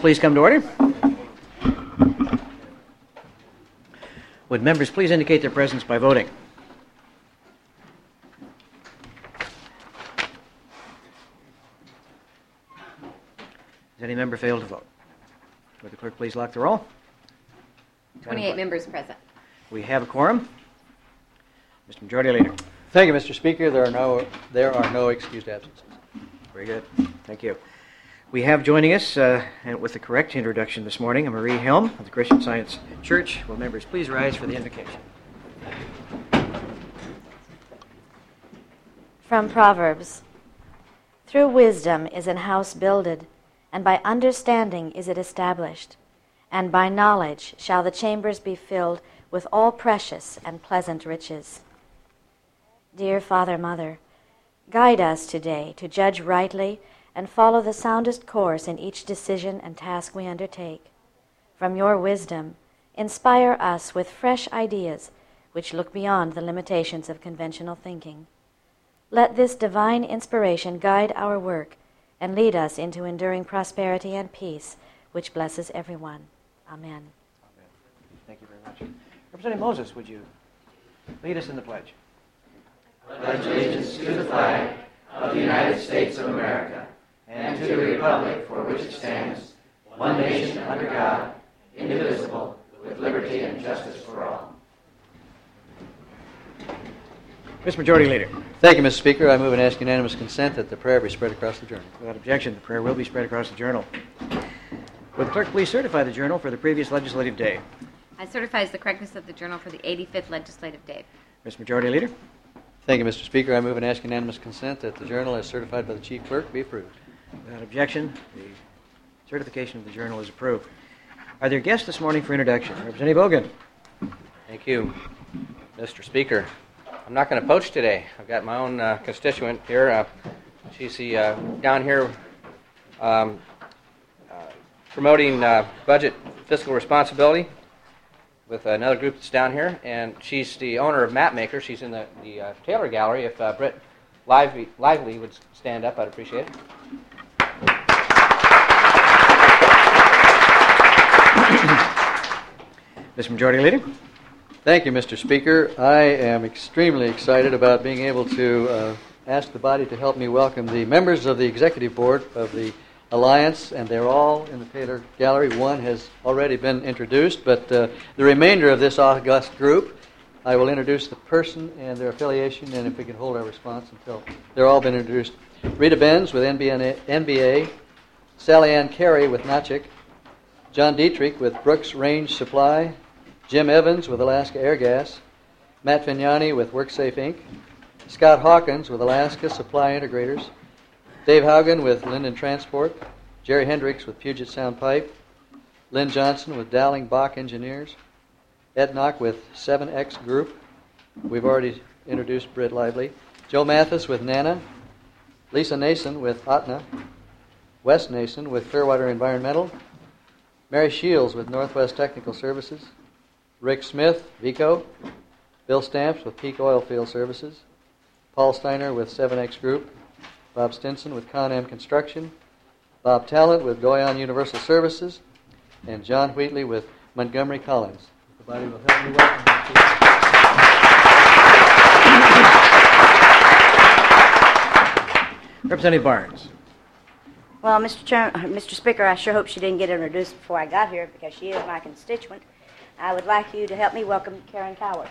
please come to order? Would members please indicate their presence by voting? Does any member fail to vote? Would the clerk please lock the roll? 28 members present. We have a quorum. Mr. Majority Leader. Thank you, Mr. Speaker. There are no excused absences. Very good. Thank you. We have joining us, and with the correct introduction this morning, Marie Helm of the Christian Science Church. Will members please rise for the invocation? From Proverbs. Through wisdom is an house builded, and by understanding is it established. And by knowledge shall the chambers be filled with all precious and pleasant riches. Dear Father, Mother, guide us today to judge rightly and follow the soundest course in each decision and task we undertake. From your wisdom, inspire us with fresh ideas which look beyond the limitations of conventional thinking. Let this divine inspiration guide our work and lead us into enduring prosperity and peace, which blesses everyone. Amen. Amen. Thank you very much. Representative Moses, would you lead us in the pledge? Pledge allegiance to the flag of the United States of America and to the republic for which it stands, one nation under God, indivisible, with liberty and justice for all. Mr. Majority Leader. Thank you, Mr. Speaker. I move and ask unanimous consent that the prayer be spread across the journal. Without objection, the prayer will be spread across the journal. Would the clerk please certify the journal for the previous legislative day? I certify the correctness of the journal for the 85th legislative day. Mr. Majority Leader. Thank you, Mr. Speaker. I move and ask unanimous consent that the journal, as certified by the Chief Clerk, be approved. Without objection, the certification of the journal is approved. Are there guests this morning for introduction? Representative Ogun. Thank you, Mr. Speaker. I'm not going to poach today. I've got my own constituent here. She's down here promoting budget fiscal responsibility with another group that's down here, and she's the owner of Mapmaker. She's in the Taylor Gallery. If Brett Lively would stand up, I'd appreciate it. Mr. Majority Leader. Thank you, Mr. Speaker. I am extremely excited about being able to ask the body to help me welcome the members of the Executive Board of the Alliance, and they're all in the Taylor Gallery. One has already been introduced, but the remainder of this august group, I will introduce the person and their affiliation, and if we can hold our response until they're all been introduced. Rita Benz with NBA, Sally Ann Carey with Natchik, John Dietrich with Brooks Range Supply, Jim Evans with Alaska Air Gas, Matt Vignani with WorkSafe Inc., Scott Hawkins with Alaska Supply Integrators, Dave Haugen with Linden Transport, Jerry Hendricks with Puget Sound Pipe, Lynn Johnson with Dowling Bach Engineers, Ed Knock with 7X Group. We've already introduced Britt Lively. Joe Mathis with Nana, Lisa Nason with Atna, Wes Nason with Clearwater Environmental, Mary Shields with Northwest Technical Services, Rick Smith, Vico, Bill Stamps with Peak Oil Field Services, Paul Steiner with 7X Group, Bob Stinson with Con-Am Construction, Bob Talent with Doyon Universal Services, and John Wheatley with Montgomery Collins. The body will help me welcome you. Representative Barnes. Well, Mr. Speaker, I sure hope she didn't get introduced before I got here because she is my constituent. I would like you to help me welcome Karen Cowart.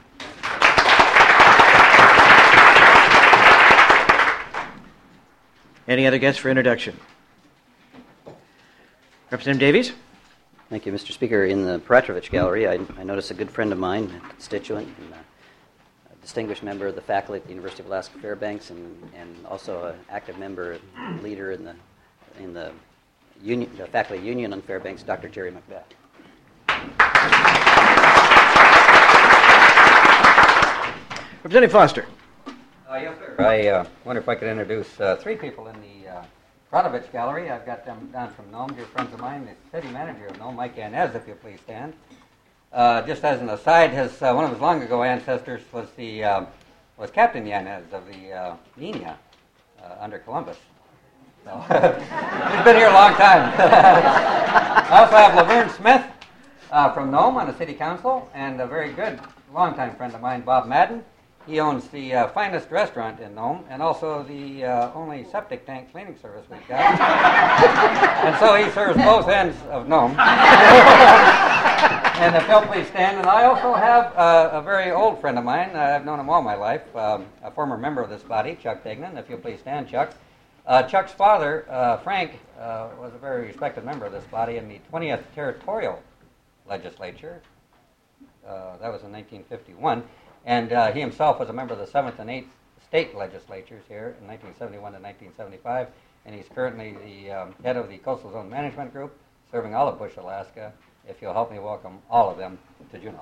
Any other guests for introduction? Representative Davies. Thank you, Mr. Speaker. In the Petrovich Gallery, I notice a good friend of mine, a constituent, and a distinguished member of the faculty at the University of Alaska Fairbanks, and also an active member, leader in the faculty union on Fairbanks, Dr. Jerry Macbeth. Representative Foster. Yes, sir. I wonder if I could introduce three people in the Pratovich Gallery. I've got them down from Nome, dear friends of mine. The city manager of Nome, Mike Yanez, if you'll please stand. Just as an aside, one of his long ago ancestors was Captain Yanez of the Nina under Columbus. So he's been here a long time. I also have Laverne Smith from Nome on the city council, and a very good longtime friend of mine, Bob Madden. He owns the finest restaurant in Nome, and also the only septic tank cleaning service we've got. And so he serves both ends of Nome. And if you'll please stand. And I also have a very old friend of mine. I've known him all my life, a former member of this body, Chuck Degnan. If you'll please stand, Chuck. Chuck's father, Frank, was a very respected member of this body in the 20th Territorial Legislature. That was in 1951. And he himself was a member of the 7th and 8th state legislatures here in 1971 and 1975. And he's currently the head of the Coastal Zone Management Group, serving all of Bush, Alaska. If you'll help me welcome all of them to Juneau.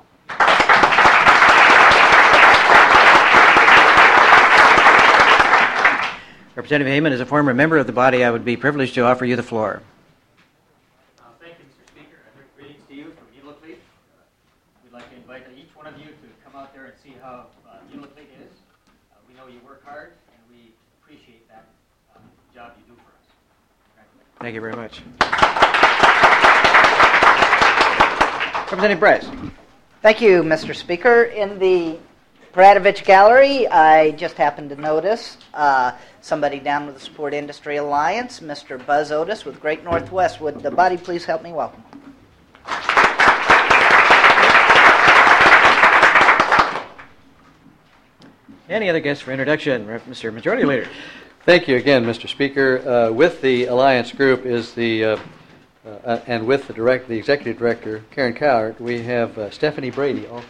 Representative Heyman, as a former member of the body, I would be privileged to offer you the floor. Thank you, Mr. Speaker. Greetings to you from Unalakleet. We'd like to invite each one of you to come out there and see how Unalakleet is. We know you work hard, and we appreciate that job you do for us. Thank you very much. Representative Bryce. Thank you, Mr. Speaker. In the Bradovich Gallery, I just happened to notice somebody down with the Support Industry Alliance, Mr. Buzz Otis with Great Northwest. Would the body please help me welcome? Any other guests for introduction? Mr. Majority Leader. Thank you again, Mr. Speaker. With the Alliance Group is the and with the executive director, Karen Cowart, we have Stephanie Brady also.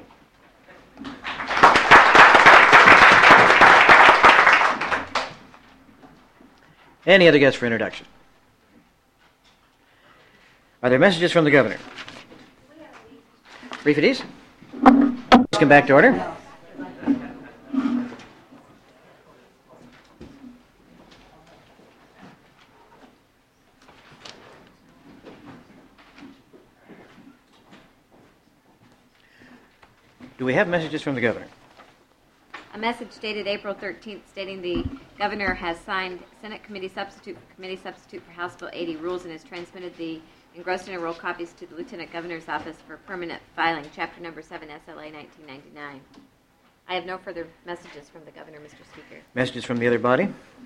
Any other guests for introduction? Are there messages from the governor? Brief at ease. Let's come back to order. Do we have messages from the governor? A message dated April 13th stating the governor has signed Senate Committee Substitute for House Bill 80 rules and has transmitted the engrossed in a roll copies to the Lieutenant Governor's Office for permanent filing, Chapter Number 7, SLA 1999. I have no further messages from the governor, Mr. Speaker. Messages from the other body?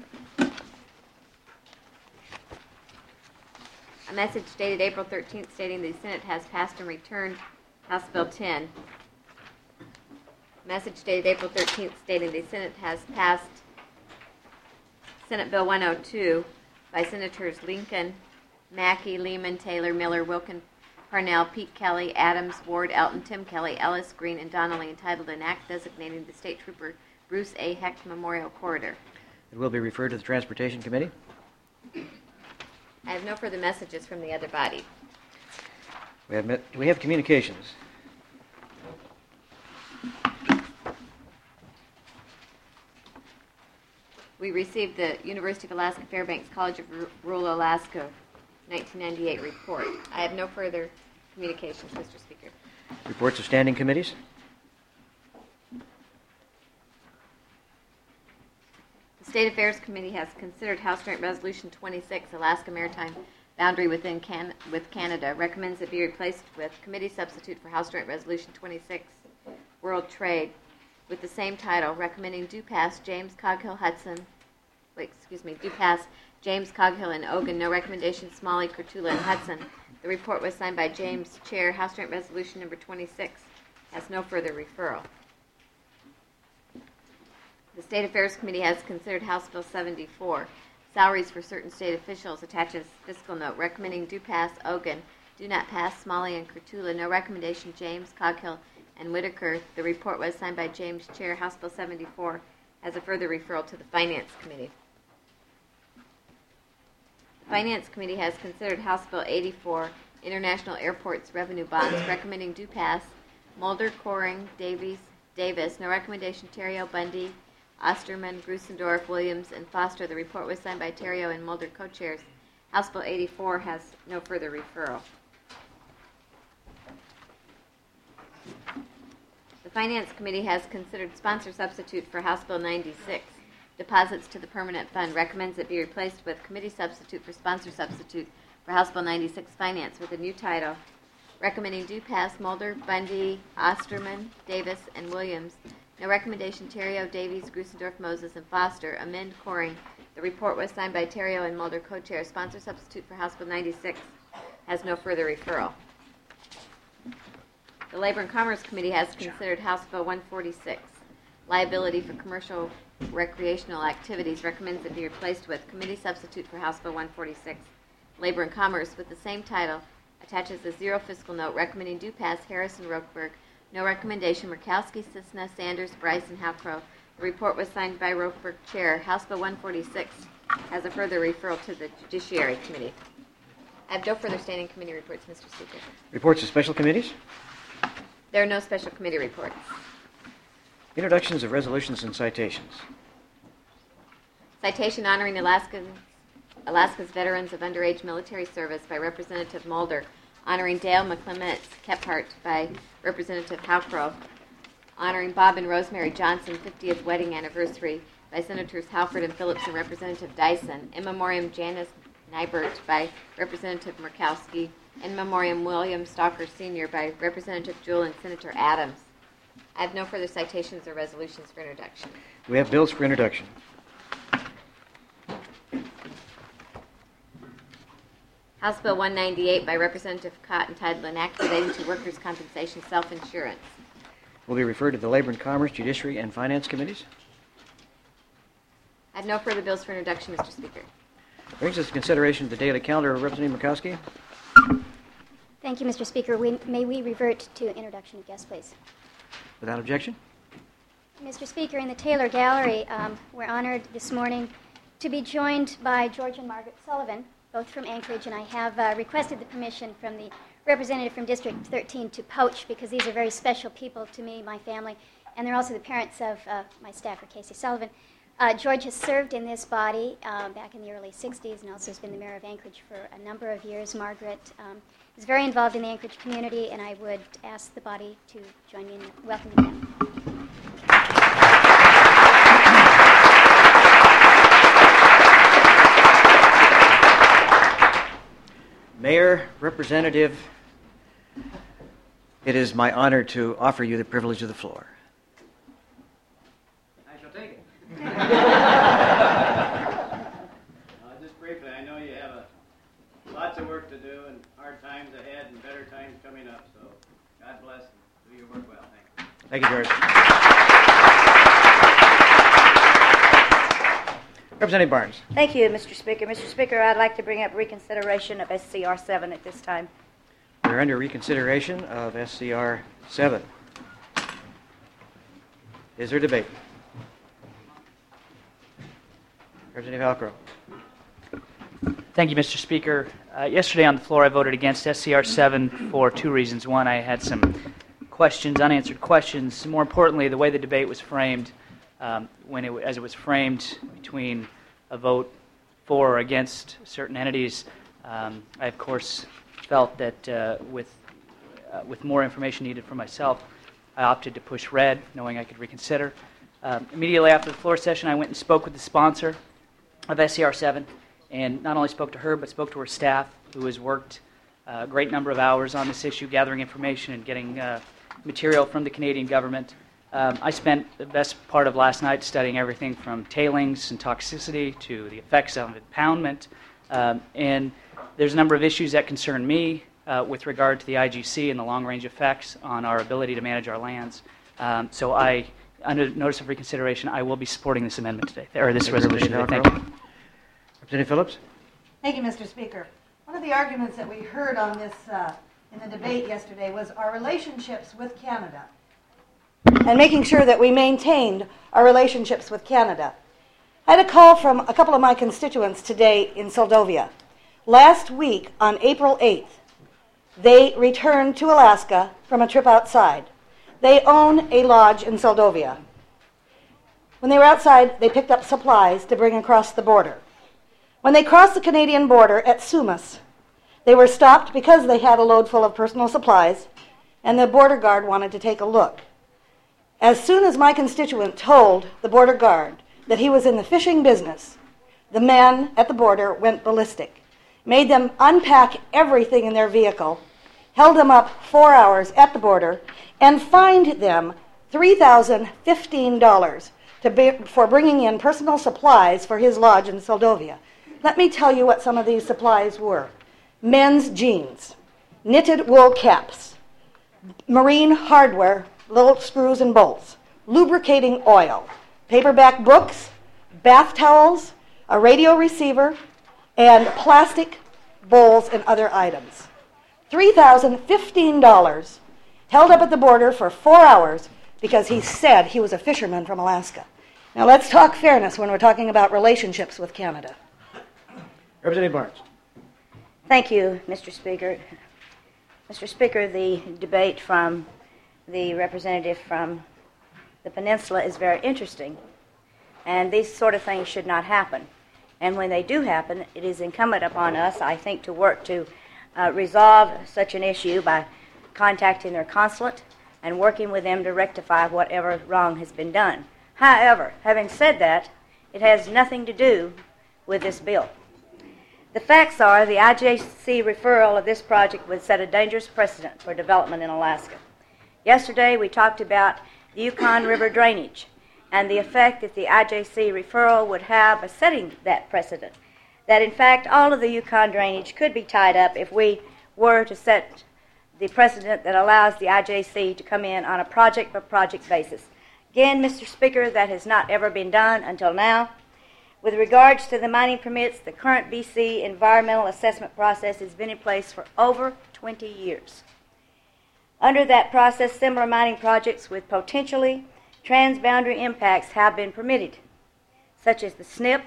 A message dated April 13th stating the Senate has passed and returned House Bill 10. Message dated April 13th stating the Senate has passed Senate Bill 102 by Senators Lincoln, Mackey, Lehman, Taylor, Miller, Wilkin, Parnell, Pete Kelly, Adams, Ward, Elton, Tim Kelly, Ellis, Green, and Donnelly, entitled An Act Designating the State Trooper Bruce A. Hecht Memorial Corridor. It will be referred to the Transportation Committee. I have no further messages from the other body. We have communications. We received the University of Alaska Fairbanks College of Rural Alaska 1998 report. I have no further communications, Mr. Speaker. Reports of standing committees. The State Affairs Committee has considered House Joint Resolution 26, Alaska Maritime Boundary with Canada, recommends it be replaced with Committee Substitute for House Joint Resolution 26, World Trade, with the same title, recommending do pass James Coghill James Coghill and Ogun. No recommendation Smalley, Cotulla, and Hudson. The report was signed by James Chair. House Joint Resolution number 26 has no further referral. The State Affairs Committee has considered House Bill 74, salaries for certain state officials, attaches fiscal note, recommending do pass Ogun, do not pass Smalley and Cotulla. No recommendation James Coghill and Whitaker. The report was signed by James Chair. House Bill 74 has a further referral to the Finance Committee. The Finance Committee has considered House Bill 84, International Airports Revenue Bonds, recommending do pass Mulder, Coring, Davis. No recommendation Terrio, Bundy, Osterman, Grusendorf, Williams, and Foster. The report was signed by Terrio and Mulder co-chairs. House Bill 84 has no further referral. The Finance Committee has considered sponsor substitute for House Bill 96, deposits to the permanent fund, recommends it be replaced with committee substitute for sponsor substitute for House Bill 96 Finance with a new title, recommending due pass Mulder, Bundy, Osterman, Davis, and Williams. No recommendation Terrio, Davies, Grusendorf, Moses, and Foster. Amend Coring. The report was signed by Terrio and Mulder, co-chair. Sponsor substitute for House Bill 96 has no further referral. The Labor and Commerce Committee has considered House Bill 146, liability for commercial recreational activities, recommends it be replaced with committee substitute for House Bill 146. Labor and Commerce with the same title attaches a zero fiscal note recommending due pass Harrison, Rokeberg. No recommendation Murkowski, Cisna, Sanders, Bryce, and Halcrow. The report was signed by Rokeberg, chair. House Bill 146 has a further referral to the Judiciary Committee. I have no further standing committee reports, Mr. Speaker. Reports of special committees. There are no special committee reports. Introductions of resolutions and citations. Citation honoring Alaska's veterans of underage military service by Representative Mulder, honoring Dale McClements Kephart by Representative Halcrow, honoring Bob and Rosemary Johnson 50th wedding anniversary by Senators Halford and Phillips and Representative Dyson, in memoriam Janice Nybert by Representative Murkowski, in memoriam William Stalker Sr. by Representative Jewell and Senator Adams. I have no further citations or resolutions for introduction. Do we have bills for introduction? House Bill 198 by Representative Cott entitled An Act Relating to Workers' Compensation Self-Insurance. Will be referred to the Labor and Commerce, Judiciary, and Finance Committees. I have no further bills for introduction, Mr. Speaker. Brings us to consideration of the daily calendar. Representative Murkowski. Thank you, Mr. Speaker. May we revert to introduction of guests, please? Without objection. Mr. Speaker, in the Taylor Gallery, we're honored this morning to be joined by George and Margaret Sullivan, both from Anchorage, and I have requested the permission from the representative from District 13 to poach, because these are very special people to me, my family, and they're also the parents of my staffer, Casey Sullivan. George has served in this body back in the early 60s and also has been the mayor of Anchorage for a number of years. Margaret is very involved in the Anchorage community, and I would ask the body to join me in welcoming them. Mayor, Representative, it is my honor to offer you the privilege of the floor. I shall take it. Just briefly, I know you have lots of work to do and hard times ahead and better times coming up, so God bless and do your work well. Thank you. Thank you, George. Representative Barnes. Thank you, Mr. Speaker. Mr. Speaker, I'd like to bring up reconsideration of SCR 7 at this time. We're under reconsideration of SCR 7. Is there debate? Representative Halcrow. Thank you, Mr. Speaker. Yesterday on the floor, I voted against SCR 7 for two reasons. One, I had some questions, unanswered questions. More importantly, the way the debate was framed, as it was framed between a vote for or against certain entities, I, of course, felt that with more information needed for myself, I opted to push red, knowing I could reconsider. Immediately after the floor session, I went and spoke with the sponsor of SCR 7, and not only spoke to her, but spoke to her staff, who has worked a great number of hours on this issue, gathering information and getting material from the Canadian government. I spent the best part of last night studying everything from tailings and toxicity to the effects of impoundment, and there's a number of issues that concern me with regard to the IGC and the long-range effects on our ability to manage our lands. So I, under notice of reconsideration, I will be supporting this amendment today, or this resolution today. Thank you. Representative Phillips. Thank you, Mr. Speaker. One of the arguments that we heard on this in the debate yesterday was our relationships with Canada and making sure that we maintained our relationships with Canada. I had a call from a couple of my constituents today in Soldovia. Last week, on April 8th, they returned to Alaska from a trip outside. They own a lodge in Soldovia. When they were outside, they picked up supplies to bring across the border. When they crossed the Canadian border at Sumas, they were stopped because they had a load full of personal supplies, and the border guard wanted to take a look. As soon as my constituent told the border guard that he was in the fishing business, the men at the border went ballistic, made them unpack everything in their vehicle, held them up 4 hours at the border, and fined them $3,015 for bringing in personal supplies for his lodge in Soldovia. Let me tell you what some of these supplies were. Men's jeans, knitted wool caps, marine hardware, little screws and bolts, lubricating oil, paperback books, bath towels, a radio receiver, and plastic bowls and other items. $3,015 held up at the border for 4 hours because he said he was a fisherman from Alaska. Now let's talk fairness when we're talking about relationships with Canada. Representative Barnes. Thank you, Mr. Speaker. Mr. Speaker, the debate from the representative from the peninsula is very interesting, and these sort of things should not happen. And when they do happen, it is incumbent upon us, I think, to work to resolve such an issue by contacting their consulate and working with them to rectify whatever wrong has been done. However, having said that, it has nothing to do with this bill. The facts are the IJC referral of this project would set a dangerous precedent for development in Alaska. Yesterday, we talked about the Yukon River drainage and the effect that the IJC referral would have by setting that precedent. That, in fact, all of the Yukon drainage could be tied up if we were to set the precedent that allows the IJC to come in on a project-by-project basis. Again, Mr. Speaker, that has not ever been done until now. With regards to the mining permits, the current BC environmental assessment process has been in place for over 20 years. Under that process, similar mining projects with potentially transboundary impacts have been permitted, such as the SNP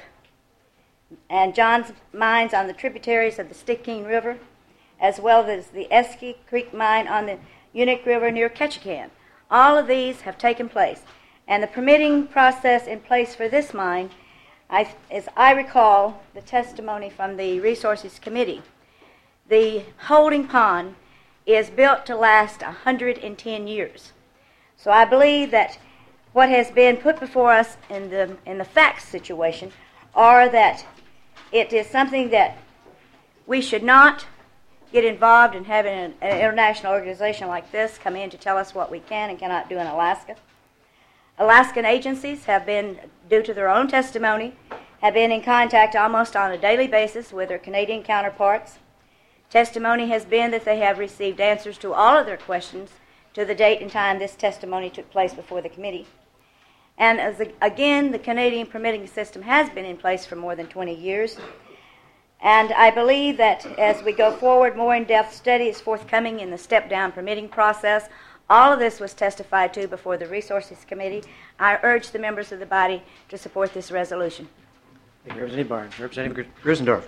and John's mines on the tributaries of the Stickeen River, as well as the Esky Creek mine on the Unic River near Ketchikan. All of these have taken place, and the permitting process in place for this mine, as I recall the testimony from the Resources Committee, the holding pond is built to last 110 years. So I believe that what has been put before us in the facts situation are that it is something that we should not get involved in having an international organization like this come in to tell us what we can and cannot do in Alaska. Alaskan agencies have been, due to their own testimony, have been in contact almost on a daily basis with their Canadian counterparts. Testimony has been that they have received answers to all of their questions to the date and time this testimony took place before the committee. And again, the Canadian permitting system has been in place for more than 20 years. And I believe that as we go forward, more in-depth study is forthcoming in the step-down permitting process. All of this was testified to before the Resources Committee. I urge the members of the body to support this resolution. Thank you, Representative Barnes. Representative Grisendorf.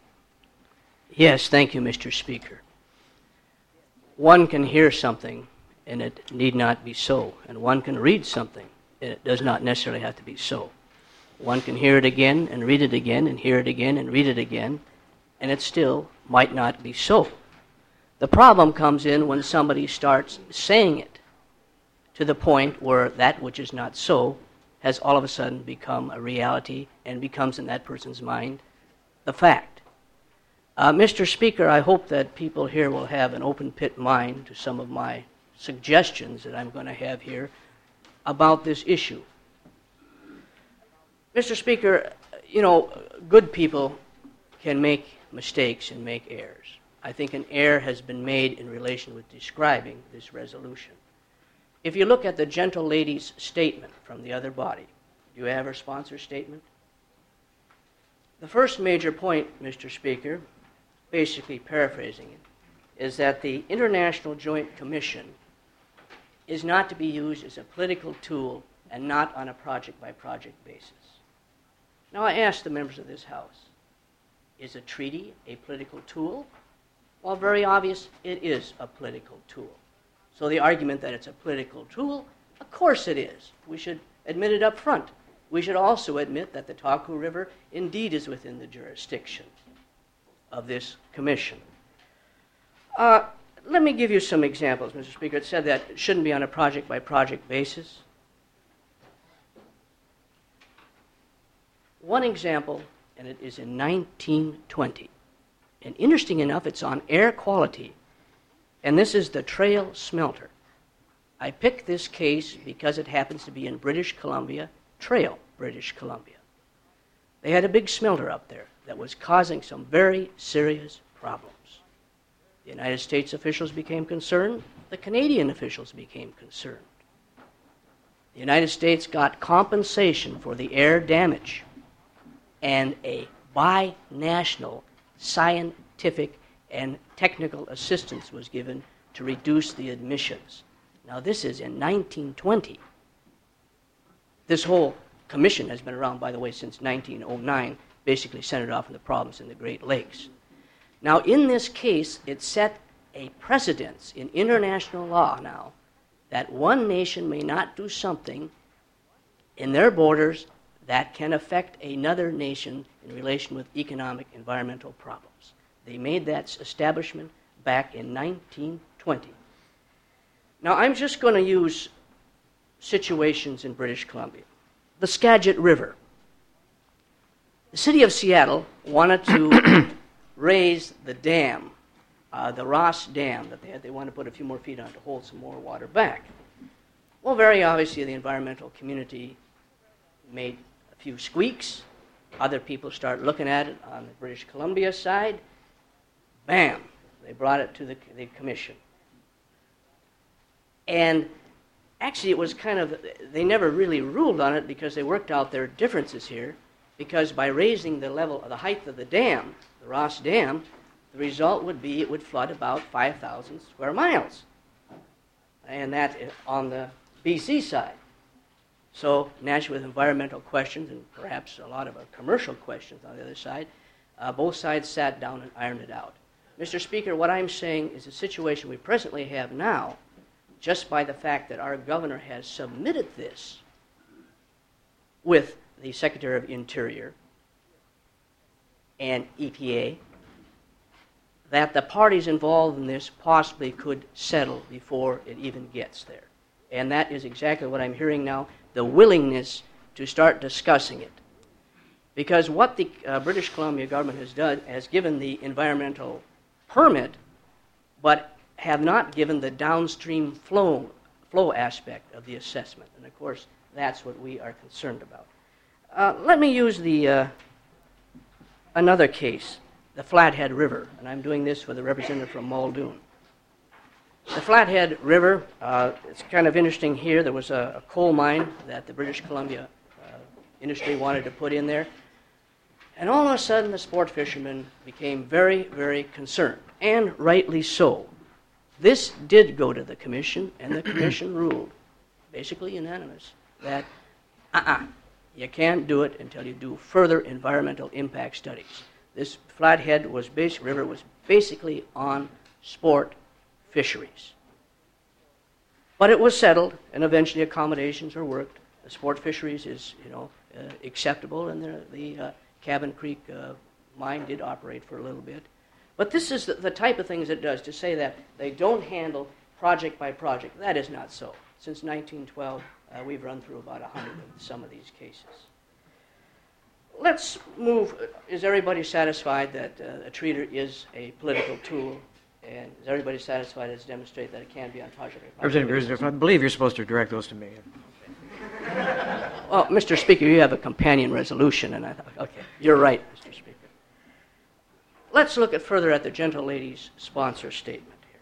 Yes, thank you, Mr. Speaker. One can hear something, and it need not be so. And one can read something, and it does not necessarily have to be so. One can hear it again, and read it again, and hear it again, and read it again, and it still might not be so. The problem comes in when somebody starts saying it to the point where that which is not so has all of a sudden become a reality and becomes in that person's mind the fact. Mr. Speaker, I hope that people here will have an open pit mind to some of my suggestions that I'm going to have here about this issue. Mr. Speaker, you know, good people can make mistakes and make errors. I think an error has been made in relation with describing this resolution. If you look at the gentle lady's statement from the other body, do you have her sponsor's statement? The first major point, Mr. Speaker, basically paraphrasing it, is that the International Joint Commission is not to be used as a political tool and not on a project-by-project basis. Now I ask the members of this House, is a treaty a political tool? Well, very obvious, it is a political tool. So the argument that it's a political tool, of course it is. We should admit it up front. We should also admit that the Taku River indeed is within the jurisdiction of this commission. Let me give you some examples, Mr. Speaker. It said that it shouldn't be on a project-by-project basis. one example, and it is in 1920. And interesting enough, it's on air quality, and this is the Trail Smelter. I picked this case because it happens to be in British Columbia, Trail, British Columbia. They had a big smelter up there that was causing some very serious problems. The United States officials became concerned. The Canadian officials became concerned. The United States got compensation for the air damage and a binational scientific and technical assistance was given to reduce the emissions. Now, this is in 1920. This whole commission has been around, by the way, since 1909, basically centered off on the problems in the Great Lakes. Now, in this case, it set a precedence in international law now that one nation may not do something in their borders that can affect another nation in relation with economic, environmental problems. They made that establishment back in 1920. Now, I'm just going to use situations in British Columbia. The Skagit River. The city of Seattle wanted to raise the dam, the Ross Dam that they had. They wanted to put a few more feet on to hold some more water back. Well, very obviously, the environmental community made a few squeaks. Other people start looking at it on the British Columbia side. Bam! They brought it to the commission. And actually, it was kind of, they never really ruled on it because they worked out their differences here, because by raising the level of the height of the dam, the Ross Dam, the result would be it would flood about 5,000 square miles. And that on the BC side. So naturally, with environmental questions and perhaps a lot of commercial questions on the other side, both sides sat down and ironed it out. Mr. Speaker, what I'm saying is the situation we presently have now, just by the fact that our governor has submitted this with the Secretary of Interior and EPA, that the parties involved in this possibly could settle before it even gets there. And that is exactly what I'm hearing now, the willingness to start discussing it. Because what the British Columbia government has done has given the environmental permit, but have not given the downstream flow aspect of the assessment. And of course, that's what we are concerned about. Let me use another case, the Flathead River, and I'm doing this with a representative from Muldoon. The Flathead River, it's kind of interesting here. There was a coal mine that the British Columbia industry wanted to put in there. And all of a sudden, the sport fishermen became very, very concerned, and rightly so. This did go to the commission, and the commission ruled, basically unanimous, that you can't do it until you do further environmental impact studies. This Flathead River was basically on sport fisheries. But it was settled, and eventually accommodations were worked. The sport fisheries is, acceptable, and the Cabin Creek mine did operate for a little bit. But this is the type of things it does, to say that they don't handle project by project. That is not so. Since 1912, we've run through about 100 of some of these cases. Let's move. Is everybody satisfied that a treater is a political tool? And is everybody satisfied as demonstrated that it can be on project by project? Representative, I believe you're supposed to direct those to me. Well, Mr. Speaker, you have a companion resolution, and I thought, okay, you're right, Mr. Speaker. Let's look further at the gentle lady's sponsor statement here.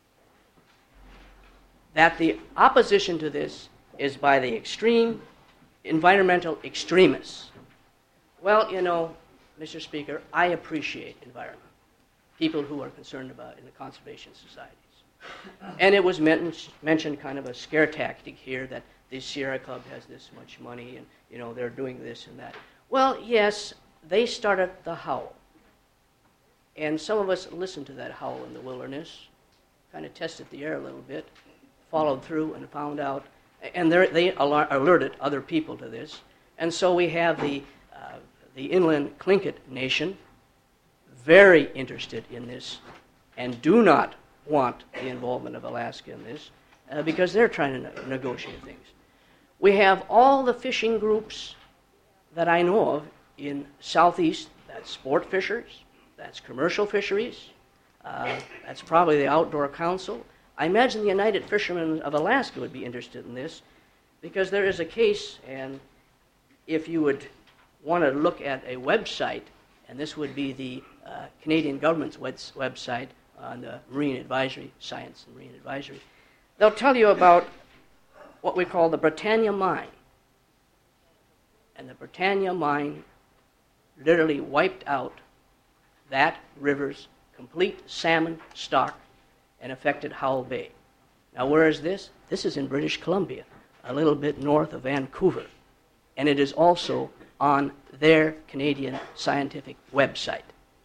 That the opposition to this is by the extreme environmental extremists. Well, Mr. Speaker, I appreciate environment. People who are concerned about in the conservation societies. And it was mentioned kind of a scare tactic here that the Sierra Club has this much money and, they're doing this and that. Well, yes, they started the howl. And some of us listened to that howl in the wilderness, kind of tested the air a little bit, followed through and found out, and they alerted other people to this. And so we have the inland Tlingit Nation, very interested in this and do not want the involvement of Alaska in this because they're trying to negotiate things. We have all the fishing groups that I know of in southeast, that's sport fishers, that's commercial fisheries, that's probably the Outdoor Council. I imagine the United Fishermen of Alaska would be interested in this, because there is a case, and if you would want to look at a website, and this would be the Canadian government's website on the Marine Advisory, Science and Marine Advisory, they'll tell you about what we call the Britannia Mine. And the Britannia Mine literally wiped out that river's complete salmon stock and affected Howell Bay. Now, where is this? This is in British Columbia, a little bit north of Vancouver. And it is also on their Canadian scientific website.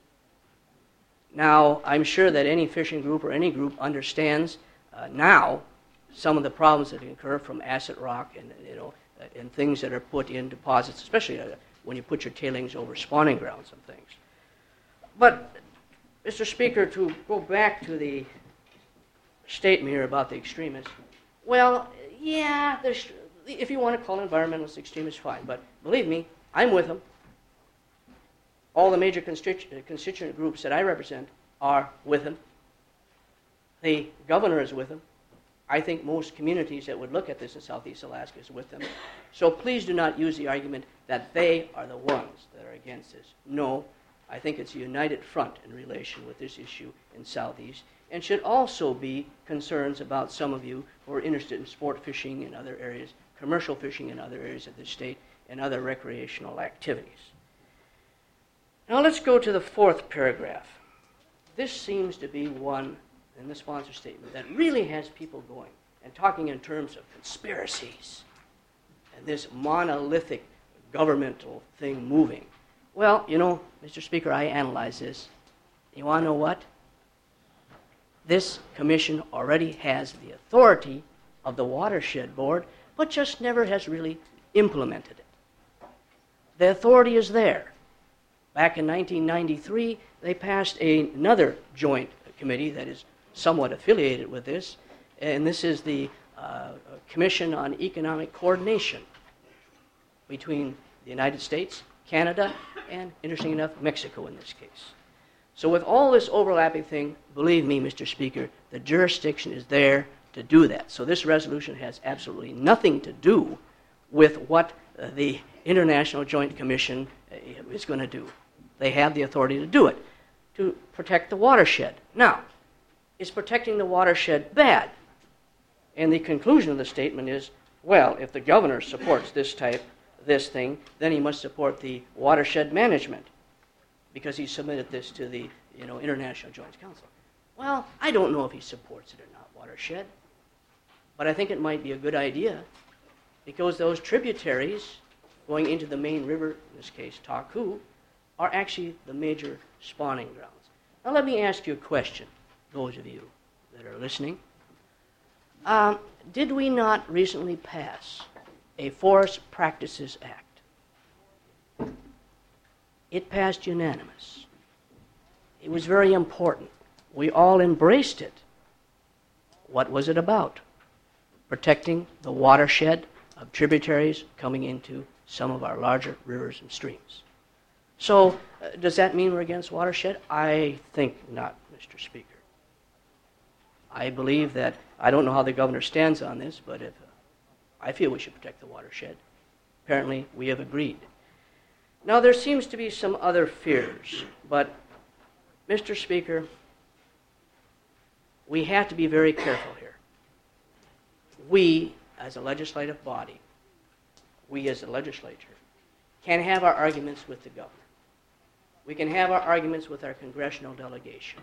Now, I'm sure that any fishing group or any group understands now some of the problems that occur from acid rock and things that are put in deposits, especially when you put your tailings over spawning grounds and things. But, Mr. Speaker, to go back to the statement here about the extremists, well, yeah, if you want to call environmentalist extremists, fine, but believe me, I'm with them. All the major constituent groups that I represent are with him. The governor is with him. I think most communities that would look at this in Southeast Alaska is with them. So please do not use the argument that they are the ones that are against this. No, I think it's a united front in relation with this issue in Southeast, and should also be concerns about some of you who are interested in sport fishing in other areas, commercial fishing in other areas of the state, and other recreational activities. Now let's go to the fourth paragraph. This seems to be one in the sponsor statement that really has people going and talking in terms of conspiracies and this monolithic governmental thing moving. Well, you know, Mr. Speaker, I analyze this. You want to know what? This commission already has the authority of the Watershed Board, but just never has really implemented it. The authority is there. Back in 1993, they passed another joint committee that is somewhat affiliated with this, and this is the Commission on Economic Coordination between the United States, Canada, and, interesting enough, Mexico in this case. So with all this overlapping thing, believe me, Mr. Speaker, the jurisdiction is there to do that. So this resolution has absolutely nothing to do with what the International Joint Commission is going to do. They have the authority to do it, to protect the watershed. Now, is protecting the watershed bad? And the conclusion of the statement is, well, if the governor supports this thing, then he must support the watershed management because he submitted this to the International Joint Council. Well, I don't know if he supports it or not, watershed, but I think it might be a good idea because those tributaries going into the main river, in this case Taku, are actually the major spawning grounds. Now let me ask you a question, those of you that are listening. Did we not recently pass a Forest Practices Act? It passed unanimous. It was very important. We all embraced it. What was it about? Protecting the watershed of tributaries coming into some of our larger rivers and streams. So, does that mean we're against watershed? I think not, Mr. Speaker. I believe that, I don't know how the governor stands on this, but I feel we should protect the watershed. Apparently, we have agreed. Now, there seems to be some other fears, but, Mr. Speaker, we have to be very careful here. We, as a legislative body, we as a legislature, can have our arguments with the governor. We can have our arguments with our congressional delegation.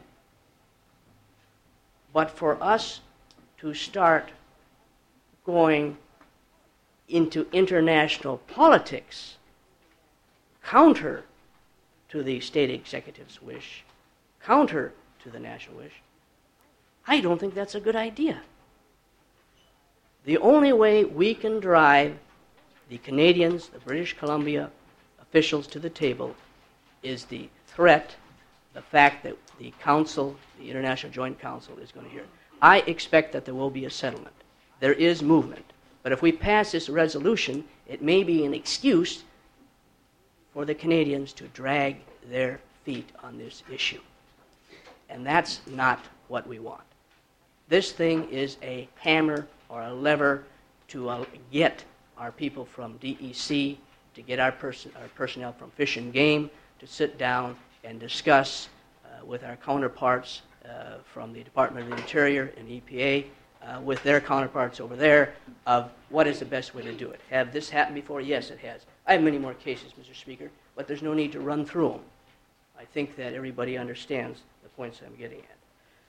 But for us to start going into international politics counter to the state executive's wish, counter to the national wish, I don't think that's a good idea. The only way we can drive the Canadians, the British Columbia officials to the table is the threat, the fact that the Council, the International Joint Council, is going to hear. I expect that there will be a settlement. There is movement. But if we pass this resolution, it may be an excuse for the Canadians to drag their feet on this issue. And that's not what we want. This thing is a hammer or a lever to get our people from DEC, to get our personnel from Fish and Game to sit down and discuss with our counterparts from the Department of the Interior and EPA, with their counterparts over there, of what is the best way to do it. Have this happened before? Yes, it has. I have many more cases, Mr. Speaker, but there's no need to run through them. I think that everybody understands the points I'm getting at.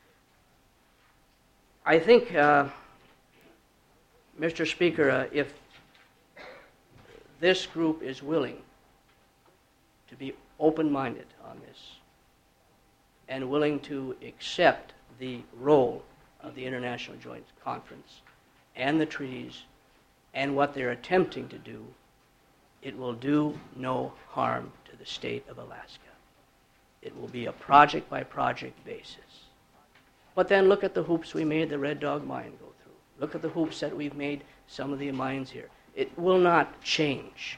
I think, Mr. Speaker, if this group is willing to be open-minded on this and willing to accept the role of the International Joint Conference and the treaties and what they're attempting to do, it will do no harm to the state of Alaska. It will be a project-by-project basis. But then look at the hoops we made the Red Dog mine go through. Look at the hoops that we've made some of the mines here. It will not change.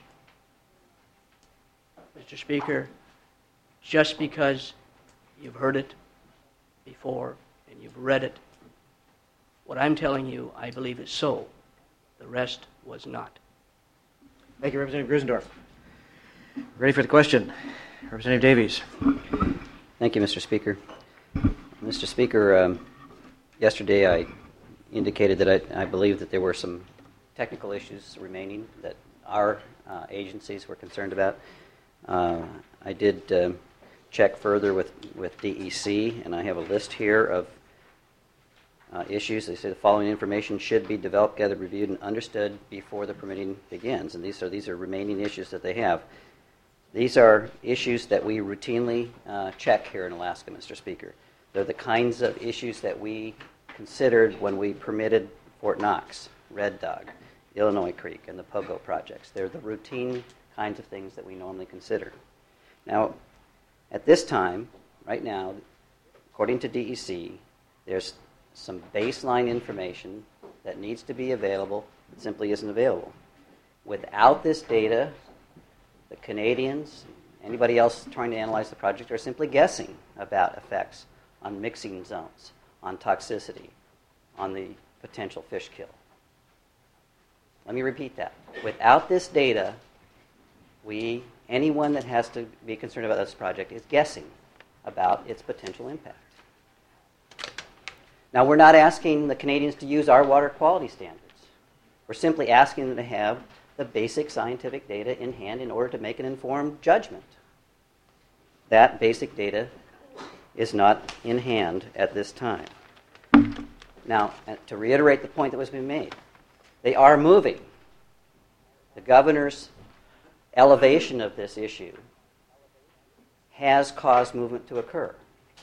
Mr. Speaker, just because you've heard it before and you've read it, what I'm telling you, I believe is so. The rest was not. Thank you, Representative Grisendorf. Ready for the question. Representative Davies. Thank you, Mr. Speaker. Mr. Speaker, yesterday I indicated that I believe that there were some technical issues remaining that our agencies were concerned about. I did check further with DEC, and I have a list here of issues. They say the following information should be developed, gathered, reviewed, and understood before the permitting begins. And these are remaining issues that they have. These are issues that we routinely check here in Alaska, Mr. Speaker. They're the kinds of issues that we considered when we permitted Fort Knox, Red Dog, Illinois Creek, and the Pogo projects. They're the routine kinds of things that we normally consider. Now, at this time, right now, according to DEC, there's some baseline information that needs to be available that simply isn't available. Without this data, the Canadians, anybody else trying to analyze the project, are simply guessing about effects on mixing zones, on toxicity, on the potential fish kill. Let me repeat that. Without this data, anyone that has to be concerned about this project is guessing about its potential impact. Now, we're not asking the Canadians to use our water quality standards. We're simply asking them to have the basic scientific data in hand in order to make an informed judgment. That basic data is not in hand at this time. Now, to reiterate the point that was being made, they are moving. The governor's elevation of this issue has caused movement to occur.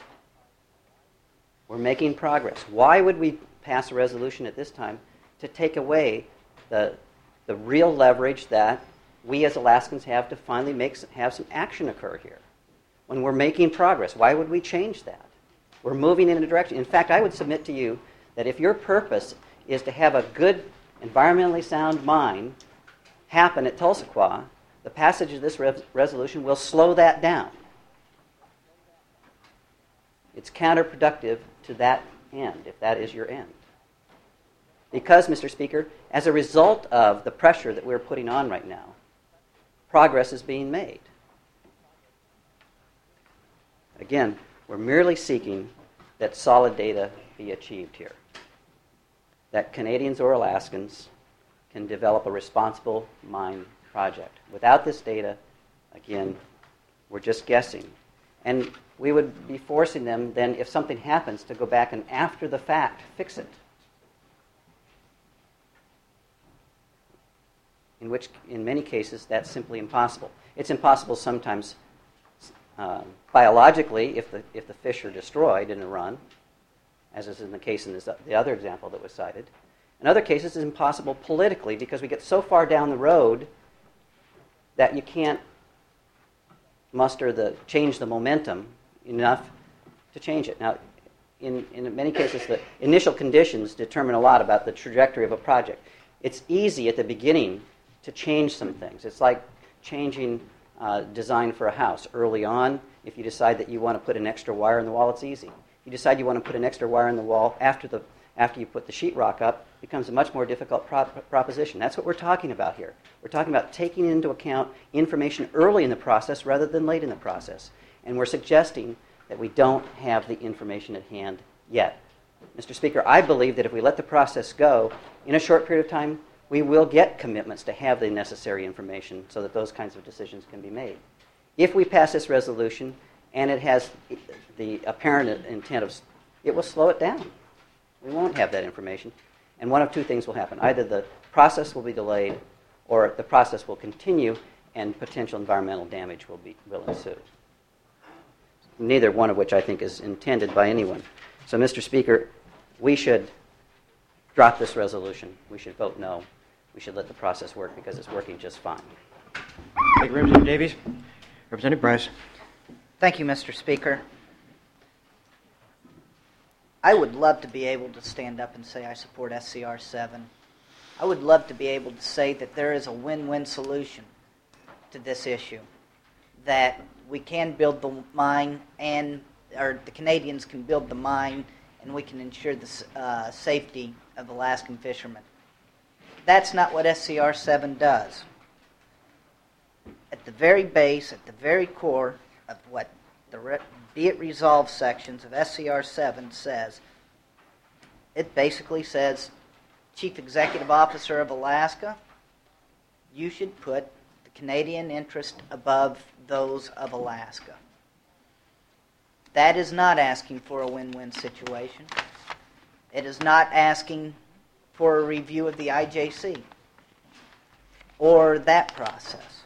We're making progress. Why would we pass a resolution at this time to take away the real leverage that we as Alaskans have to finally have some action occur here? When we're making progress, why would we change that? We're moving in a direction. In fact, I would submit to you that if your purpose is to have a good, environmentally sound mine happen at Tulsaquah, the passage of this resolution will slow that down. It's counterproductive to that end, if that is your end. Because, Mr. Speaker, as a result of the pressure that we're putting on right now, progress is being made. Again, we're merely seeking that solid data be achieved here. That Canadians or Alaskans can develop a responsible mine project. Without this data, again, we're just guessing. And we would be forcing them then, if something happens, to go back and after the fact fix it. In many cases, that's simply impossible. It's impossible sometimes biologically if the fish are destroyed in a run, as is in the case in the other example that was cited. In other cases, it's impossible politically because we get so far down the road that you can't change the momentum enough to change it. Now, in many cases, the initial conditions determine a lot about the trajectory of a project. It's easy at the beginning to change some things. It's like changing designed for a house. Early on, if you decide that you want to put an extra wire in the wall, it's easy. If you decide you want to put an extra wire in the wall after you put the sheetrock up, it becomes a much more difficult proposition. That's what we're talking about here. We're talking about taking into account information early in the process rather than late in the process. And we're suggesting that we don't have the information at hand yet. Mr. Speaker, I believe that if we let the process go, in a short period of time, we will get commitments to have the necessary information so that those kinds of decisions can be made. If we pass this resolution and it has the apparent intent of, it will slow it down. We won't have that information. And one of two things will happen. Either the process will be delayed or the process will continue and potential environmental damage will ensue. Neither one of which I think is intended by anyone. So, Mr. Speaker, we should drop this resolution. We should vote no. We should let the process work because it's working just fine. Thank you, Representative Davies. Representative Bryce. Thank you, Mr. Speaker. I would love to be able to stand up and say I support SCR 7. I would love to be able to say that there is a win-win solution to this issue, that we can build the mine or the Canadians can build the mine and we can ensure the safety of Alaskan fishermen. That's not what SCR 7 does. At the very base, at the very core of what the Be It Resolved sections of SCR 7 says, it basically says, Chief Executive Officer of Alaska, you should put the Canadian interest above those of Alaska. That is not asking for a win-win situation. It is not asking for a review of the IJC or that process.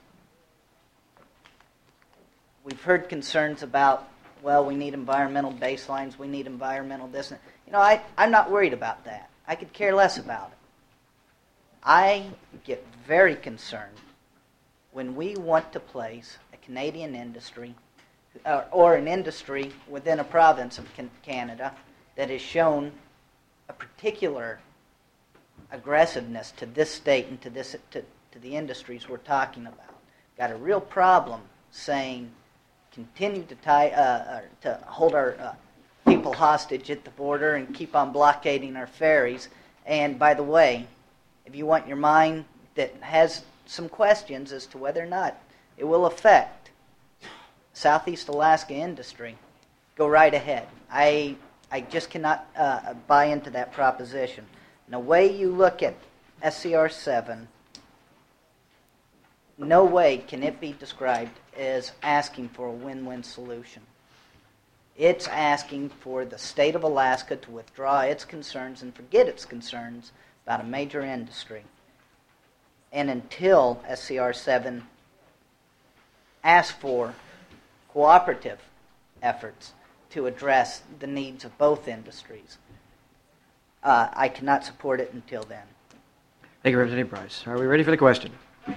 We've heard concerns about, well, we need environmental baselines, we need environmental this. You know, I'm not worried about that. I could care less about it. I get very concerned when we want to place a Canadian industry or an industry within a province of Canada that has shown a particular aggressiveness to this state and to the industries we're talking about. Got a real problem saying continue to hold our people hostage at the border and keep on blockading our ferries. And by the way, if you want your mine that has some questions as to whether or not it will affect Southeast Alaska industry, go right ahead. I just cannot buy into that proposition. And the way you look at SCR 7, no way can it be described as asking for a win-win solution. It's asking for the state of Alaska to withdraw its concerns and forget its concerns about a major industry. And until SCR 7 asks for cooperative efforts to address the needs of both industries, I cannot support it until then. Thank you, Representative Bryce. Are we ready for the question?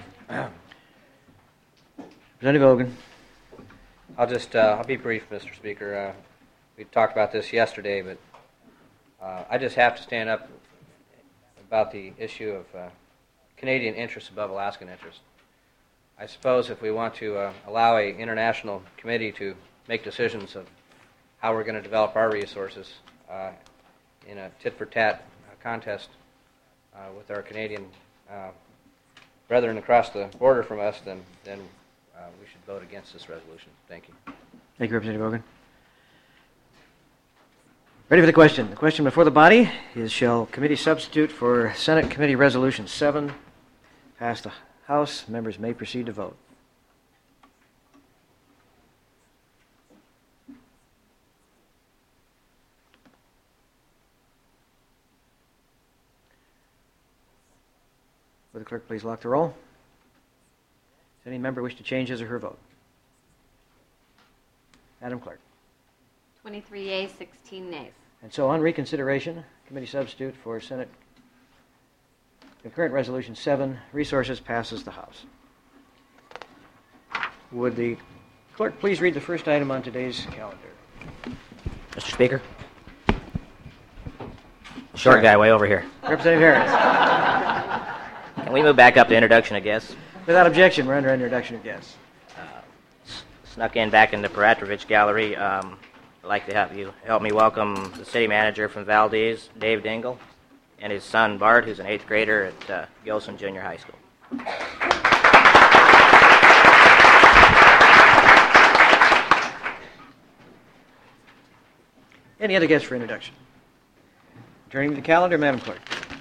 Representative Hogan. I'll be brief, Mr. Speaker. We talked about this yesterday, but I just have to stand up about the issue of Canadian interests above Alaskan interests. I suppose if we want to allow an international committee to make decisions of how we're going to develop our resources in a tit-for-tat contest with our Canadian brethren across the border from us, then we should vote against this resolution. Thank you. Thank you, Representative Hogan. Ready for the question. The question before the body is, shall committee substitute for Senate Committee Resolution 7 pass the House? Members may proceed to vote. Will the clerk please lock the roll? Does any member wish to change his or her vote? Madam Clerk. 23 yeas, 16 nays. And so on reconsideration, committee substitute for Senate Concurrent Resolution 7, Resources, passes the House. Would the clerk please read the first item on today's calendar? Mr. Speaker. Short guy way over here. Representative Harris. Can we move back up to introduction of guests? Without objection, we're under introduction of guests. snuck in back in the Peratrovich Gallery. I'd like to have you help me welcome the city manager from Valdez, Dave Dingle, and his son, Bart, who's an 8th grader at Gilson Junior High School. Any other guests for introduction? Turning to the calendar, Madam Clerk.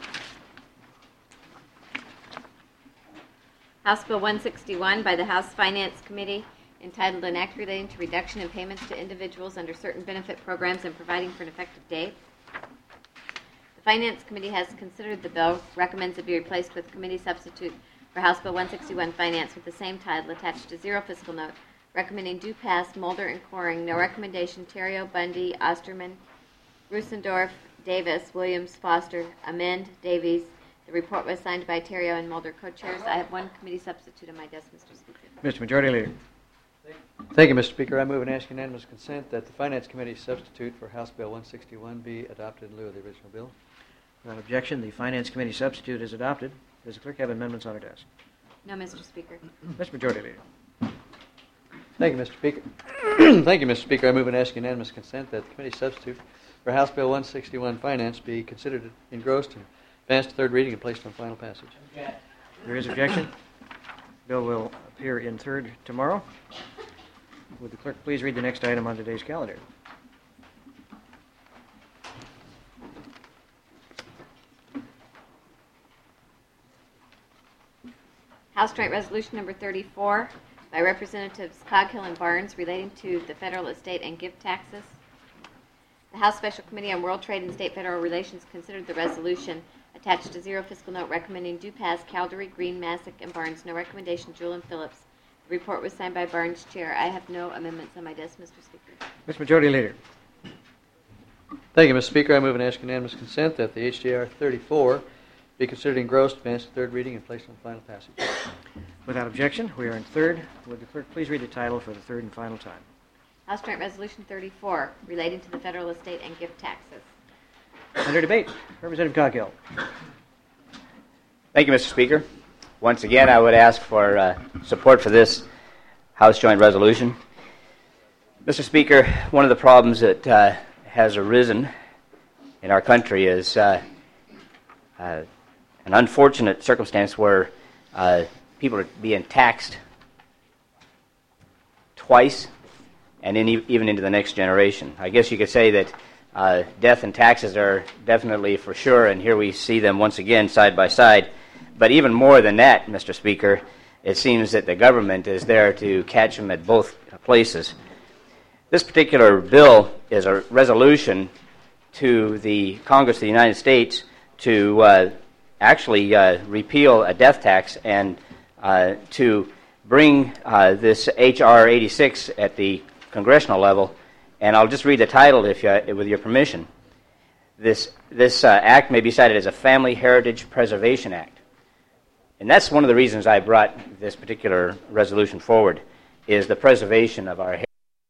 House Bill 161 by the House Finance Committee, entitled An Act Relating to Reduction in Payments to Individuals Under Certain Benefit Programs and Providing for an Effective Date. The Finance Committee has considered the bill, recommends it be replaced with committee substitute for House Bill 161 Finance with the same title attached to zero fiscal note, recommending do pass Mulder and Coring, no recommendation Terrio, Bundy, Osterman, Rusendorf, Davis, Williams, Foster, Amend, Davies. The report was signed by Terrio and Mulder, co-chairs. I have one committee substitute on my desk, Mr. Speaker. Mr. Majority Leader. Thank you, Mr. Speaker. I move and ask unanimous consent that the Finance Committee substitute for House Bill 161 be adopted in lieu of the original bill. Without objection, the Finance Committee substitute is adopted. Does the clerk have amendments on her desk? No, Mr. Speaker. Mr. Majority Leader. Thank you, Mr. Speaker. Thank you, Mr. Speaker. I move and ask unanimous consent that the committee substitute for House Bill 161 Finance be considered engrossed and advanced to third reading and placed on final passage. There is objection. Bill will appear in third tomorrow. Would the clerk please read the next item on today's calendar? House Joint Resolution Number 34 by Representatives Coghill and Barnes relating to the federal estate and gift taxes. The House Special Committee on World Trade and State-Federal Relations considered the resolution attached to zero fiscal note recommending do pass Caldery, Green, Masick, and Barnes. No recommendation Jewell and Phillips. The report was signed by Barnes, Chair. I have no amendments on my desk, Mr. Speaker. Mr. Majority Leader. Thank you, Mr. Speaker. I move and ask unanimous consent that the HJR 34 be considered engrossed, advanced to third reading, and placed on final passage. Without objection, we are in third. Would the clerk please read the title for the third and final time? House Joint Resolution 34 relating to the federal estate and gift taxes. Under debate, Representative Coghill. Thank you, Mr. Speaker. Once again, I would ask for support for this House Joint Resolution. Mr. Speaker, one of the problems that has arisen in our country is an unfortunate circumstance where people are being taxed twice and even into the next generation. I guess you could say that death and taxes are definitely for sure, and here we see them once again side by side. But even more than that, Mr. Speaker, it seems that the government is there to catch them at both places. This particular bill is a resolution to the Congress of the United States to actually repeal a death tax and to bring this H.R. 86 at the congressional level. And I'll just read the title with your permission. This act may be cited as a Family Heritage Preservation Act. And that's one of the reasons I brought this particular resolution forward, is the preservation of our heritage.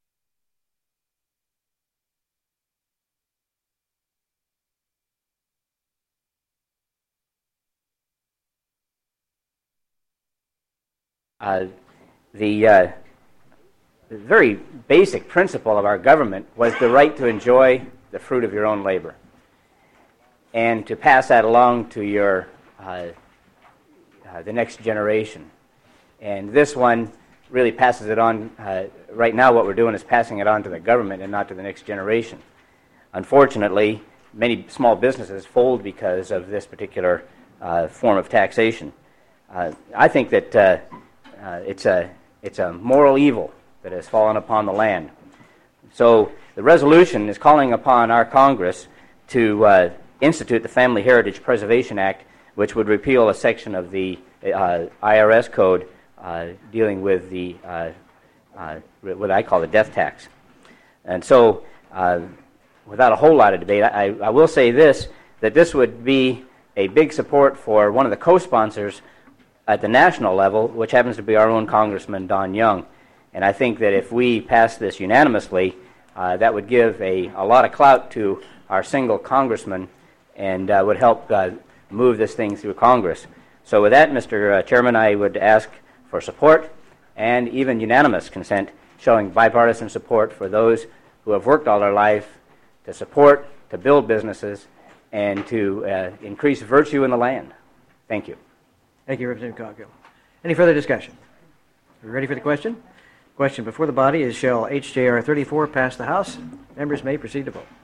The very basic principle of our government was the right to enjoy the fruit of your own labor and to pass that along to your the next generation. And this one really passes it on. Right now what we're doing is passing it on to the government and not to the next generation. Unfortunately, many small businesses fold because of this particular form of taxation. I think that it's a moral evil that has fallen upon the land. So the resolution is calling upon our Congress to institute the Family Heritage Preservation Act, which would repeal a section of the IRS code dealing with the what I call the death tax. And so, without a whole lot of debate, I will say this, that this would be a big support for one of the co-sponsors at the national level, which happens to be our own Congressman, Don Young. And I think that if we pass this unanimously, that would give a lot of clout to our single congressman and would help move this thing through Congress. So with that, Mr. Chairman, I would ask for support and even unanimous consent showing bipartisan support for those who have worked all their life to support, to build businesses, and to increase virtue in the land. Thank you. Thank you, Representative Coghill. Any further discussion? Are we ready for the question? Question before the body is, shall HJR 34 pass the House? Members may proceed to vote.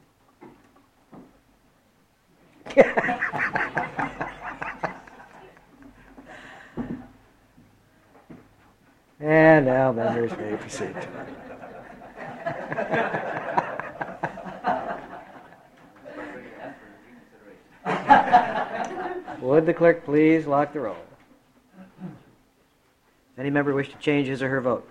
And now members may proceed to vote. Would the clerk please lock the roll? Does any member wish to change his or her vote?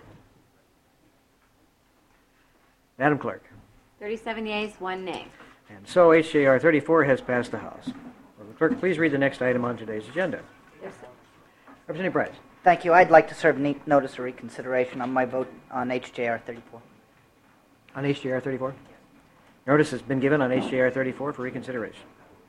Madam Clerk. 37 yeas, 1 nay. And so HJR 34 has passed the House. Will the clerk please read the next item on today's agenda? Representative Price. Thank you. I'd like to serve notice of reconsideration on my vote on HJR 34. On HJR 34? Notice has been given on HJR 34 for reconsideration.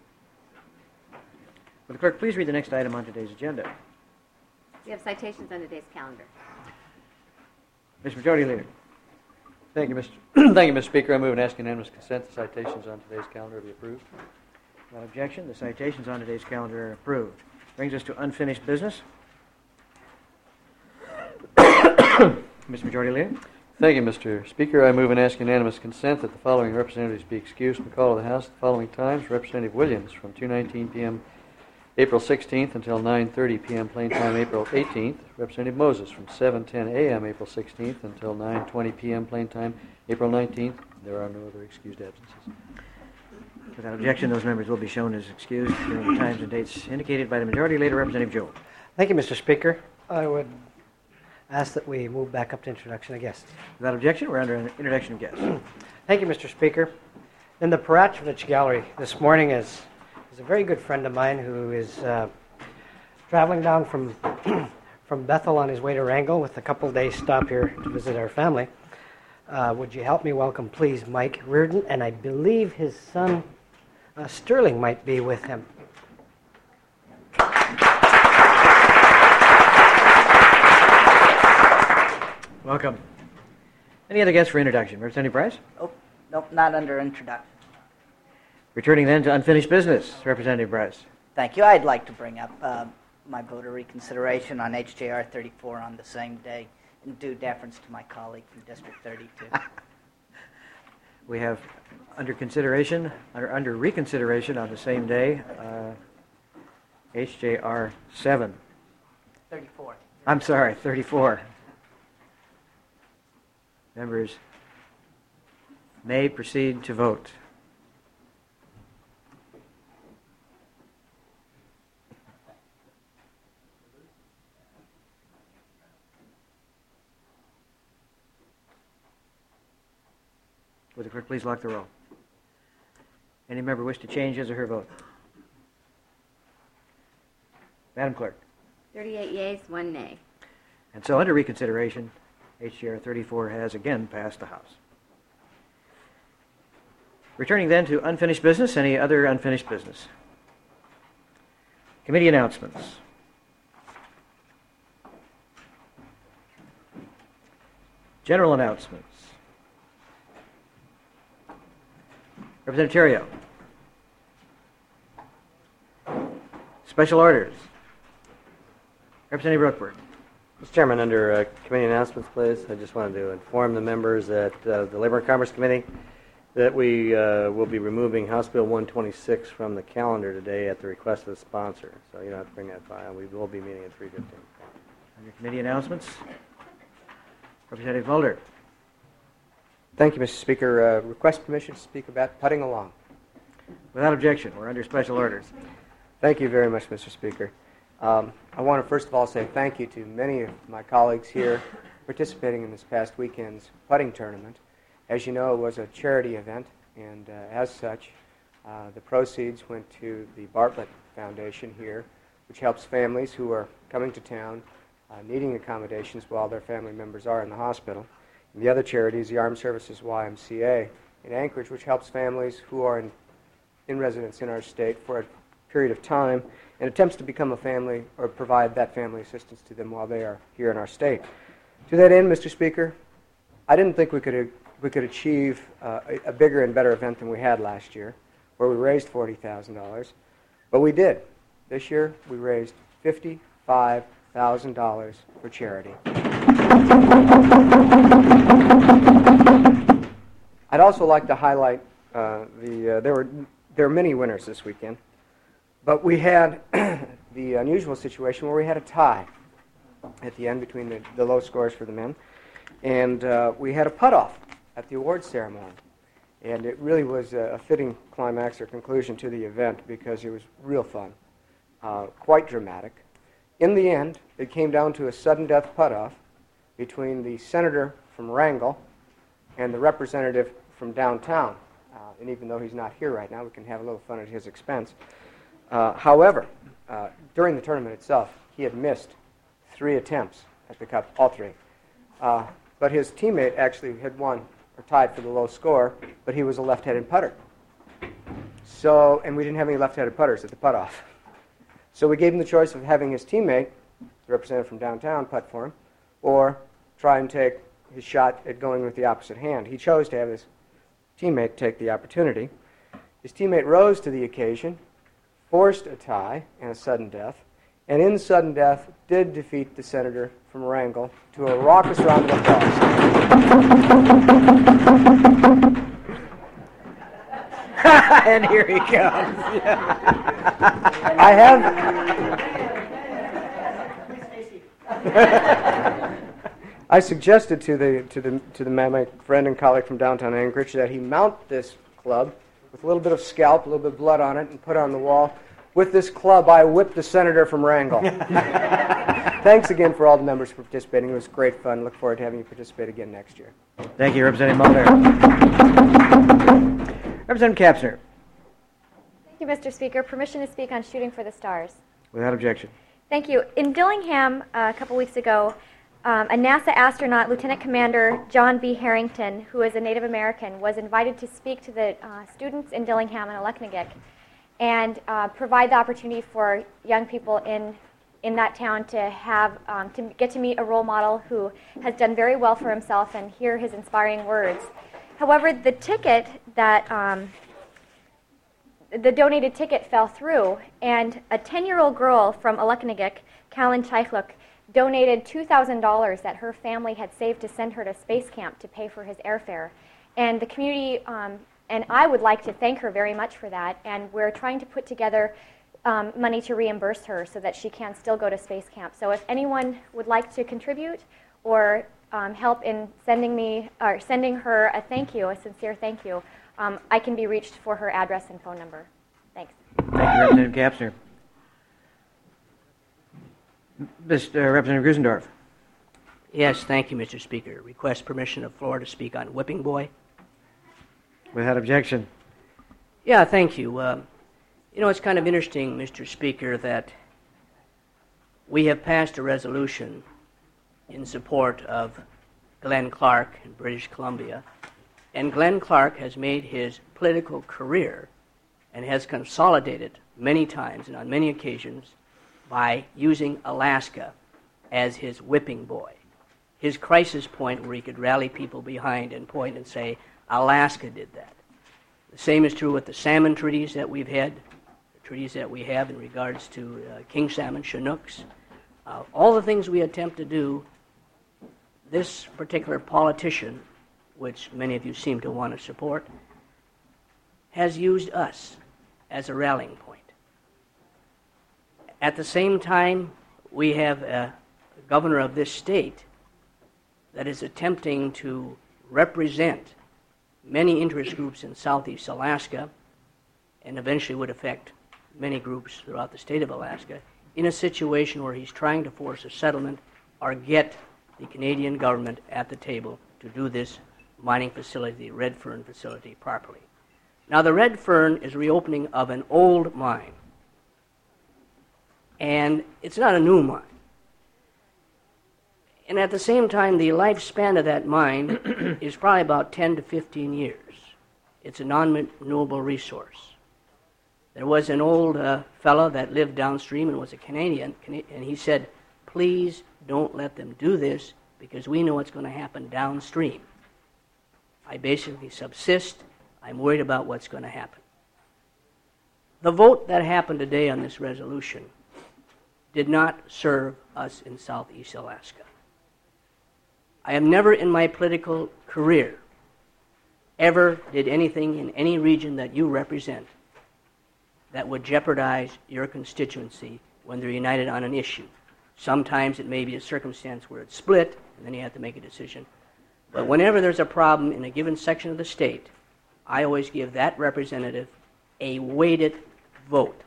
Will the clerk please read the next item on today's agenda? We have citations on today's calendar. Mr. Majority Leader. Thank you, Mr. Speaker. I move and ask unanimous consent the citations on today's calendar be approved. Without objection, the citations on today's calendar are approved. Brings us to unfinished business. Mr. Majority Leader. Thank you, Mr. Speaker. I move and ask unanimous consent that the following representatives be excused from the call of the House at the following times. Representative Williams from 2:19 p.m. April 16th until 9:30 p.m. plain time April 18th. Representative Moses from 7:10 a.m. April 16th until 9:20 p.m. plain time April 19th. There are no other excused absences. Without objection, those members will be shown as excused during the times and dates indicated by the Majority Leader, Representative Joe. Thank you, Mr. Speaker. I would ask that we move back up to introduction of guests. Without objection, we're under an introduction of guests. Thank you, Mr. Speaker. In the Paratrovich Gallery this morning is a very good friend of mine who is traveling down from from Bethel on his way to Wrangell with a couple-day stop here to visit our family. Would you help me welcome, please, Mike Reardon, and I believe his son Sterling might be with him. Welcome. Any other guests for introduction? Representative Price? Oh, nope, not under introduction. Returning then to unfinished business, Representative Price. Thank you. I'd like to bring up my voter reconsideration on HJR 34 on the same day, in due deference to my colleague from District 32. We have under reconsideration on the same day, HJR 7. 34. I'm sorry, 34. Members may proceed to vote. Would the clerk please lock the roll? Any member wish to change his or her vote? Madam Clerk. 38 yeas, 1 nay. And so under reconsideration, HJR 34 has again passed the House. Returning then to unfinished business, any other unfinished business? Committee announcements. General announcements. Representative Theriault. Special orders. Representative Brookberg. Mr. Chairman, under committee announcements, please, I just wanted to inform the members that the Labor and Commerce Committee that we will be removing House Bill 126 from the calendar today at the request of the sponsor. So you don't have to bring that file. We will be meeting at 3:15. Under committee announcements, Representative Mulder. Thank you, Mr. Speaker. Request permission to speak about putting along. Without objection, we're under special orders. Thank you very much, Mr. Speaker. I want to first of all say thank you to many of my colleagues here participating in this past weekend's putting tournament. As you know, it was a charity event, and as such, the proceeds went to the Bartlett Foundation here, which helps families who are coming to town needing accommodations while their family members are in the hospital. And the other charity is the Armed Services YMCA in Anchorage, which helps families who are in residence in our state for a period of time and attempts to become a family or provide that family assistance to them while they are here in our state. To that end, Mr. Speaker, I didn't think we could achieve a bigger and better event than we had last year, where we raised $40,000, but we did. This year, we raised $55,000 for charity. I'd also like to highlight there were many winners this weekend, but we had the unusual situation where we had a tie at the end between the low scores for the men, and we had a putt-off at the awards ceremony. And it really was a fitting climax or conclusion to the event because it was real fun, quite dramatic. In the end, it came down to a sudden death putt-off between the senator from Wrangell and the representative from downtown. And even though he's not here right now, we can have a little fun at his expense. However, during the tournament itself, he had missed 3 attempts at the cup, all 3. But his teammate actually had won or tied for the low score, but he was a left-handed putter. So, and we didn't have any left-handed putters at the putt-off. So we gave him the choice of having his teammate, the representative from downtown, putt for him, or try and take his shot at going with the opposite hand. He chose to have his teammate take the opportunity. His teammate rose to the occasion, forced a tie and a sudden death, and in sudden death did defeat the senator from Wrangell to a raucous round of applause. And here he comes. I have. I suggested to my friend and colleague from downtown Anchorage that he mount this club with a little bit of scalp, a little bit of blood on it, and put it on the wall. With this club, I whipped the senator from Wrangell. Thanks again for all the members for participating. It was great fun. Look forward to having you participate again next year. Thank you, Representative Mulder. Representative Kapsner. Thank you, Mr. Speaker. Permission to speak on Shooting for the Stars. Without objection. Thank you. In Dillingham a couple weeks ago, a NASA astronaut, Lieutenant Commander John B. Harrington, who is a Native American, was invited to speak to the students in Dillingham and Aleknagik and provide the opportunity for young people in that town to have to get to meet a role model who has done very well for himself and hear his inspiring words. However, the ticket that the donated ticket fell through, and a 10-year-old girl from Aleknagik, Callan Chaichluk, donated $2,000 that her family had saved to send her to space camp to pay for his airfare. And the community, and I would like to thank her very much for that, and we're trying to put together money to reimburse her so that she can still go to space camp. So if anyone would like to contribute or help in sending her a thank you, a sincere thank you, I can be reached for her address and phone number. Thanks. Thank you, Representative Kapsner. Representative Grisendorf. Yes, thank you, Mr. Speaker. Request permission of floor to speak on Whipping Boy. Without objection. Yeah, thank you. You know, it's kind of interesting, Mr. Speaker, that we have passed a resolution in support of Glenn Clark in British Columbia, and Glenn Clark has made his political career and has consolidated many times and on many occasions by using Alaska as his whipping boy, his crisis point where he could rally people behind and point and say, Alaska did that. The same is true with the salmon treaties that we've had, the treaties that we have in regards to king salmon, Chinooks. All the things we attempt to do, this particular politician, which many of you seem to want to support, has used us as a rallying point. At the same time, we have a governor of this state that is attempting to represent many interest groups in southeast Alaska and eventually would affect many groups throughout the state of Alaska in a situation where he's trying to force a settlement or get the Canadian government at the table to do this mining facility, the Red Fern facility, properly. Now, the Red Fern is reopening of an old mine, and it's not a new mine. And at the same time, the lifespan of that mine is probably about 10 to 15 years. It's a non-renewable resource. There was an old fellow that lived downstream and was a Canadian, and he said, please don't let them do this because we know what's going to happen downstream. I basically subsist. I'm worried about what's going to happen. The vote that happened today on this resolution did not serve us in Southeast Alaska. I have never in my political career ever did anything in any region that you represent that would jeopardize your constituency when they're united on an issue. Sometimes it may be a circumstance where it's split, and then you have to make a decision. But whenever there's a problem in a given section of the state, I always give that representative a weighted vote.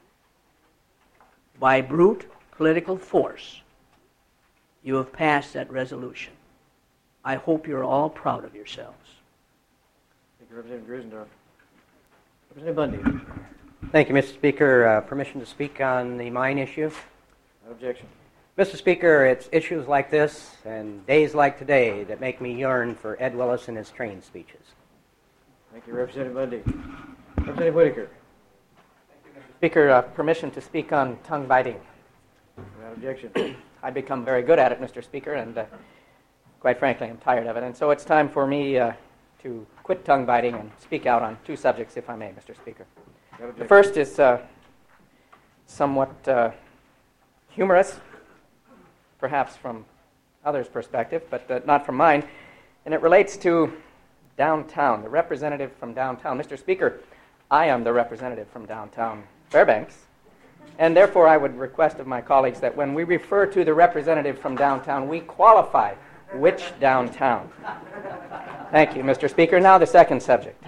By brute political force, you have passed that resolution. I hope you're all proud of yourselves. Thank you, Representative Grusendorf. Representative Bundy. Thank you, Mr. Speaker. Permission to speak on the mine issue? No objection. Mr. Speaker, it's issues like this and days like today that make me yearn for Ed Willis and his train speeches. Thank you, Representative Bundy. Representative Whitaker. Speaker, permission to speak on tongue biting. Without objection. I've become very good at it, Mr. Speaker, and quite frankly, I'm tired of it. And so it's time for me to quit tongue biting and speak out on two subjects, if I may, Mr. Speaker. The first is somewhat humorous, perhaps from others' perspective, but not from mine, and it relates to downtown, the representative from downtown. Mr. Speaker, I am the representative from downtown Fairbanks, and therefore I would request of my colleagues that when we refer to the representative from downtown, we qualify which downtown. Thank you, Mr. Speaker. Now the second subject.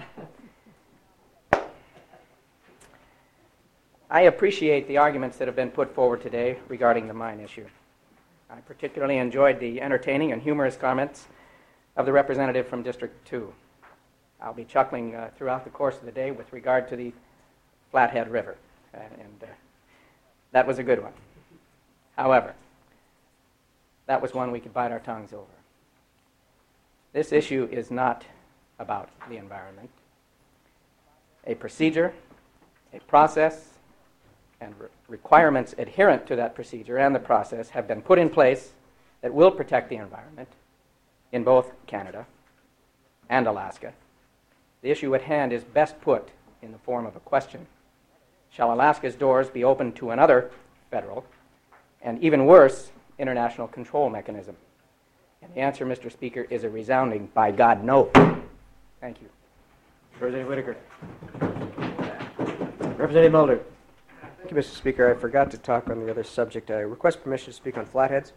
I appreciate the arguments that have been put forward today regarding the mine issue. I particularly enjoyed the entertaining and humorous comments of the representative from District 2. I'll be chuckling throughout the course of the day with regard to the Flathead River, and that was a good one. However, that was one we could bite our tongues over. This issue is not about the environment. A procedure, a process, and requirements adherent to that procedure and the process have been put in place that will protect the environment in both Canada and Alaska. The issue at hand is best put in the form of a question. Shall Alaska's doors be open to another federal, and even worse, international control mechanism? And the answer, Mr. Speaker, is a resounding, by God, no. Thank you. Representative Whitaker. Representative Mulder. Thank you, Mr. Speaker. I forgot to talk on the other subject. I request permission to speak on flatheads.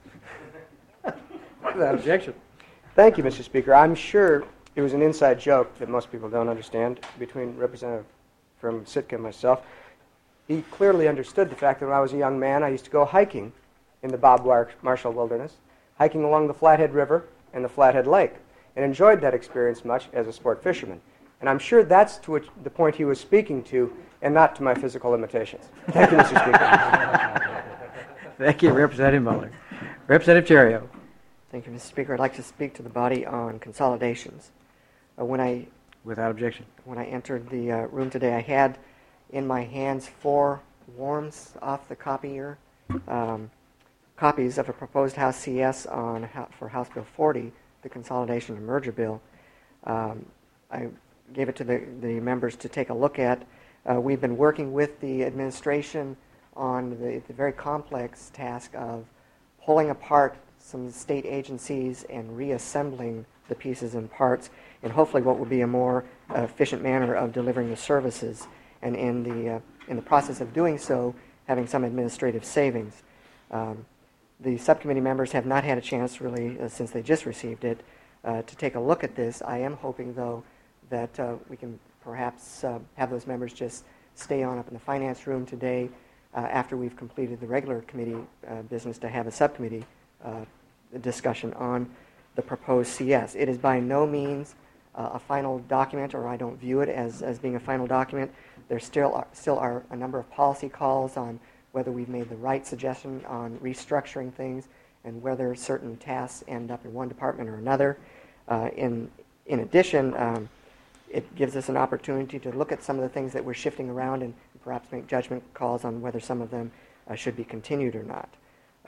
Without objection. Thank you, Mr. Speaker. I'm sure it was an inside joke that most people don't understand between Representative from Sitka and myself. He clearly understood the fact that when I was a young man, I used to go hiking in the Bob Marshall Wilderness, hiking along the Flathead River and the Flathead Lake, and enjoyed that experience much as a sport fisherman. And I'm sure that's to the point he was speaking to, and not to my physical limitations. Thank you, Mr. Speaker. Thank you, Representative Muller. Representative Cherrio. Thank you, Mr. Speaker. I'd like to speak to the body on consolidations. Without objection. When I entered the room today, I had in my hands 4 worms off the copier, copies of a proposed House CS for House Bill 40, the Consolidation and Merger Bill. I gave it to the members to take a look at. We've been working with the administration on the very complex task of pulling apart some state agencies and reassembling the pieces and parts in hopefully what will be a more efficient manner of delivering the services, and in the process of doing so, having some administrative savings. The subcommittee members have not had a chance really, since they just received it, to take a look at this. I am hoping, though, that we can perhaps have those members just stay on up in the finance room today after we've completed the regular committee business to have a subcommittee discussion on the proposed CS. It is by no means a final document, or I don't view it as being a final document. There still are a number of policy calls on whether we've made the right suggestion on restructuring things and whether certain tasks end up in one department or another. In addition, it gives us an opportunity to look at some of the things that we're shifting around and perhaps make judgment calls on whether some of them should be continued or not.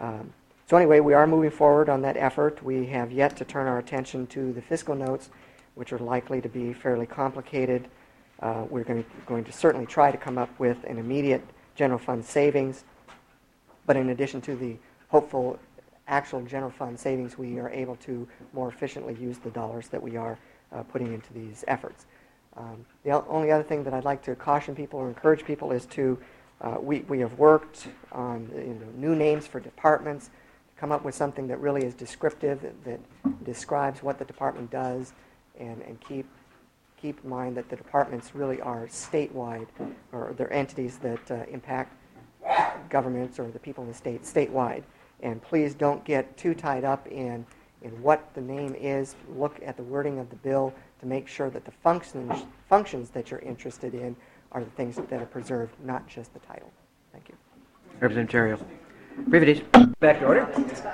So anyway, we are moving forward on that effort. We have yet to turn our attention to the fiscal notes. which are likely to be fairly complicated. We're going to certainly try to come up with an immediate general fund savings, but in addition to the hopeful actual general fund savings, we are able to more efficiently use the dollars that we are putting into these efforts. The only other thing that I'd like to caution people or encourage people is to, we have worked on new names for departments, to come up with something that really is descriptive, that describes what the department does, and keep in mind that the departments really are statewide, or they're entities that impact governments or the people in the state statewide. And please don't get too tied up in what the name is. Look at the wording of the bill to make sure that the functions that you're interested in are the things that are preserved, not just the title. Thank you. Representative Terrio. Privities. Back to order.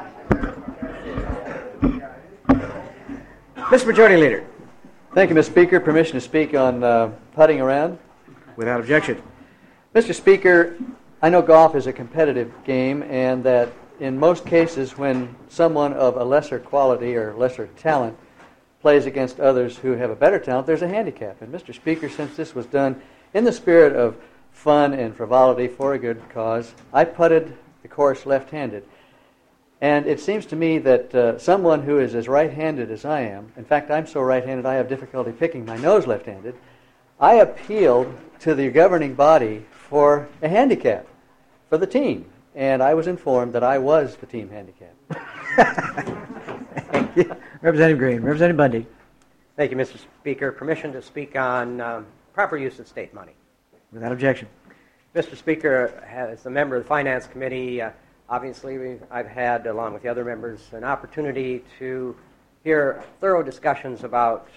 Mr. Majority Leader. Thank you, Mr. Speaker. Permission to speak on putting around? Without objection. Mr. Speaker, I know golf is a competitive game, and that in most cases when someone of a lesser quality or lesser talent plays against others who have a better talent, there's a handicap. And Mr. Speaker, since this was done in the spirit of fun and frivolity for a good cause, I putted the course left-handed. And it seems to me that someone who is as right-handed as I am, in fact, I'm so right-handed I have difficulty picking my nose left-handed, I appealed to the governing body for a handicap for the team. And I was informed that I was the team handicap. Thank you. Representative Green. Representative Bundy. Thank you, Mr. Speaker. Permission to speak on proper use of state money. Without objection. Mr. Speaker, as a member of the Finance Committee, obviously I've had, along with the other members, an opportunity to hear thorough discussions about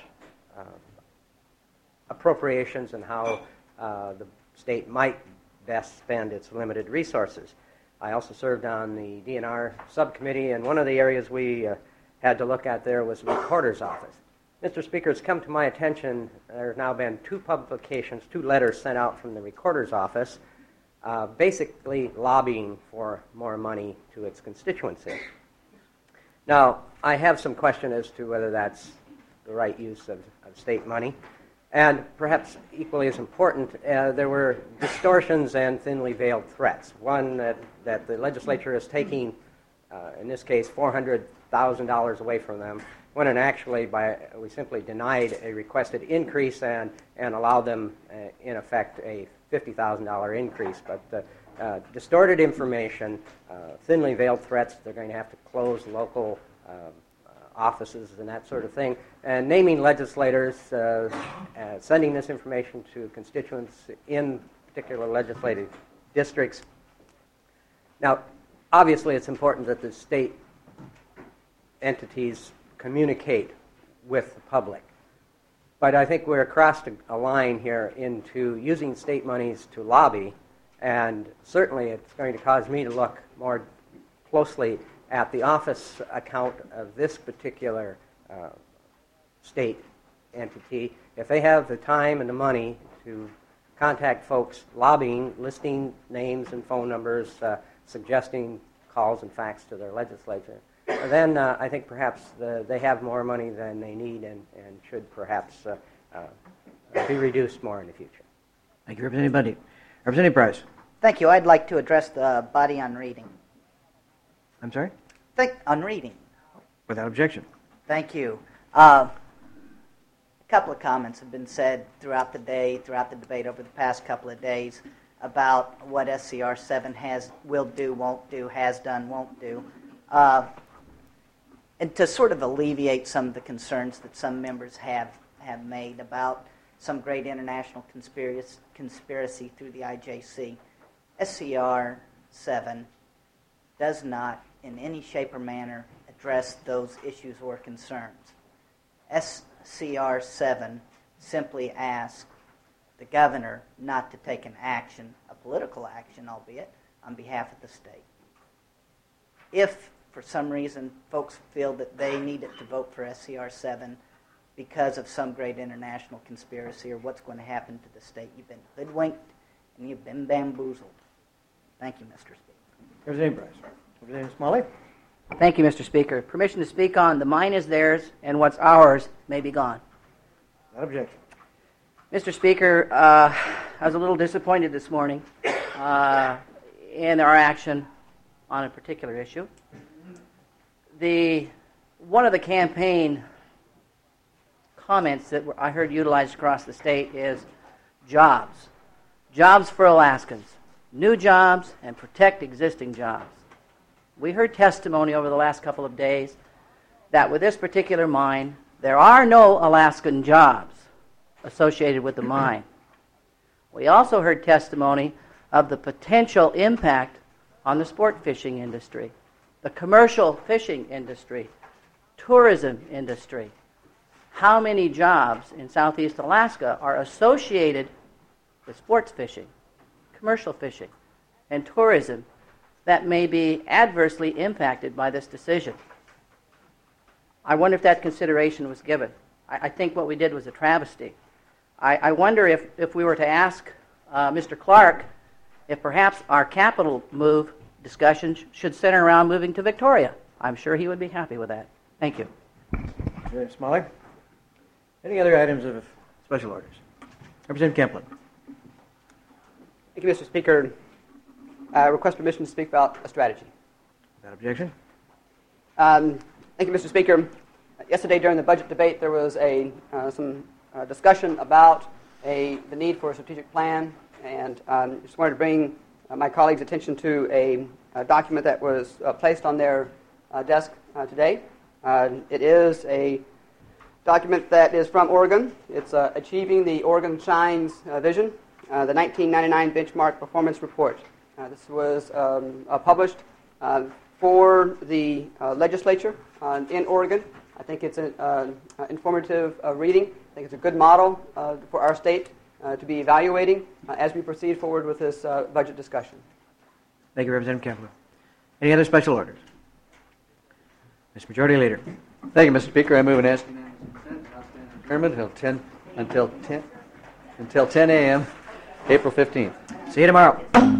appropriations and how the state might best spend its limited resources. I also served on the DNR subcommittee, and one of the areas we had to look at there was the recorder's office. Mr. Speaker, it's come to my attention there have now been two letters sent out from the recorder's office, basically lobbying for more money to its constituency. Now, I have some question as to whether that's the right use of state money. And perhaps equally as important, there were distortions and thinly veiled threats. One that the legislature is taking, in this case, $400,000 away from them, when actually we simply denied a requested increase and allowed them, in effect, a $50,000 increase. But distorted information, thinly veiled threats, they're going to have to close local offices and that sort of thing, and naming legislators, sending this information to constituents in particular legislative districts. Now, obviously it's important that the state entities communicate with the public, but I think we're across a line here into using state monies to lobby, and certainly it's going to cause me to look more closely at the office account of this particular state entity. If they have the time and the money to contact folks lobbying, listing names and phone numbers, suggesting calls and fax to their legislature, then I think perhaps they have more money than they need and should perhaps be reduced more in the future. Thank you, Representative Bundy. Representative Price. Thank you. I'd like to address the body on reading. I'm sorry? On reading. Without objection. Thank you. A couple of comments have been said throughout the day, throughout the debate over the past couple of days about what SCR 7 will do, won't do, has done, won't do. And to sort of alleviate some of the concerns that some members have made about some great international conspiracy through the IJC, SCR 7 does not in any shape or manner address those issues or concerns. SCR 7 simply asks the governor not to take an action, a political action, albeit, on behalf of the state. If, for some reason, folks feel that they needed to vote for SCR 7 because of some great international conspiracy or what's going to happen to the state, you've been hoodwinked and you've been bamboozled. Thank you, Mr. Speaker. Representative Price. Representative Smalley. Thank you, Mr. Speaker. Permission to speak on the mine is theirs and what's ours may be gone. Without objection. Mr. Speaker, I was a little disappointed this morning in our action on a particular issue. One of the campaign comments that I heard utilized across the state is jobs. Jobs for Alaskans. New jobs and protect existing jobs. We heard testimony over the last couple of days that with this particular mine, there are no Alaskan jobs associated with the mine. We also heard testimony of the potential impact on the sport fishing industry, the commercial fishing industry, tourism industry. How many jobs in Southeast Alaska are associated with sports fishing, commercial fishing, and tourism that may be adversely impacted by this decision? I wonder if that consideration was given. I think what we did was a travesty. I wonder if we were to ask Mr. Clark if perhaps our capital move discussion should center around moving to Victoria. I'm sure he would be happy with that. Thank you. Smalley. Any other items of special orders? Representative Kemplin. Thank you, Mr. Speaker. I request permission to speak about a strategy. Without objection. Thank you, Mr. Speaker. Yesterday during the budget debate, there was some discussion about the need for a strategic plan, and just wanted to bring my colleagues' attention to a document that was placed on their desk today. It is a document that is from Oregon. It's Achieving the Oregon Shines Vision, the 1999 Benchmark Performance Report. This was published for the legislature in Oregon. I think it's an informative reading. I think it's a good model for our state to be evaluating as we proceed forward with this budget discussion. Thank you, Representative Kemplin. Any other special orders? Mr. Majority Leader. Thank you, Mr. Speaker. I move and ask adjournment until 10 a.m. April 15th. See you tomorrow.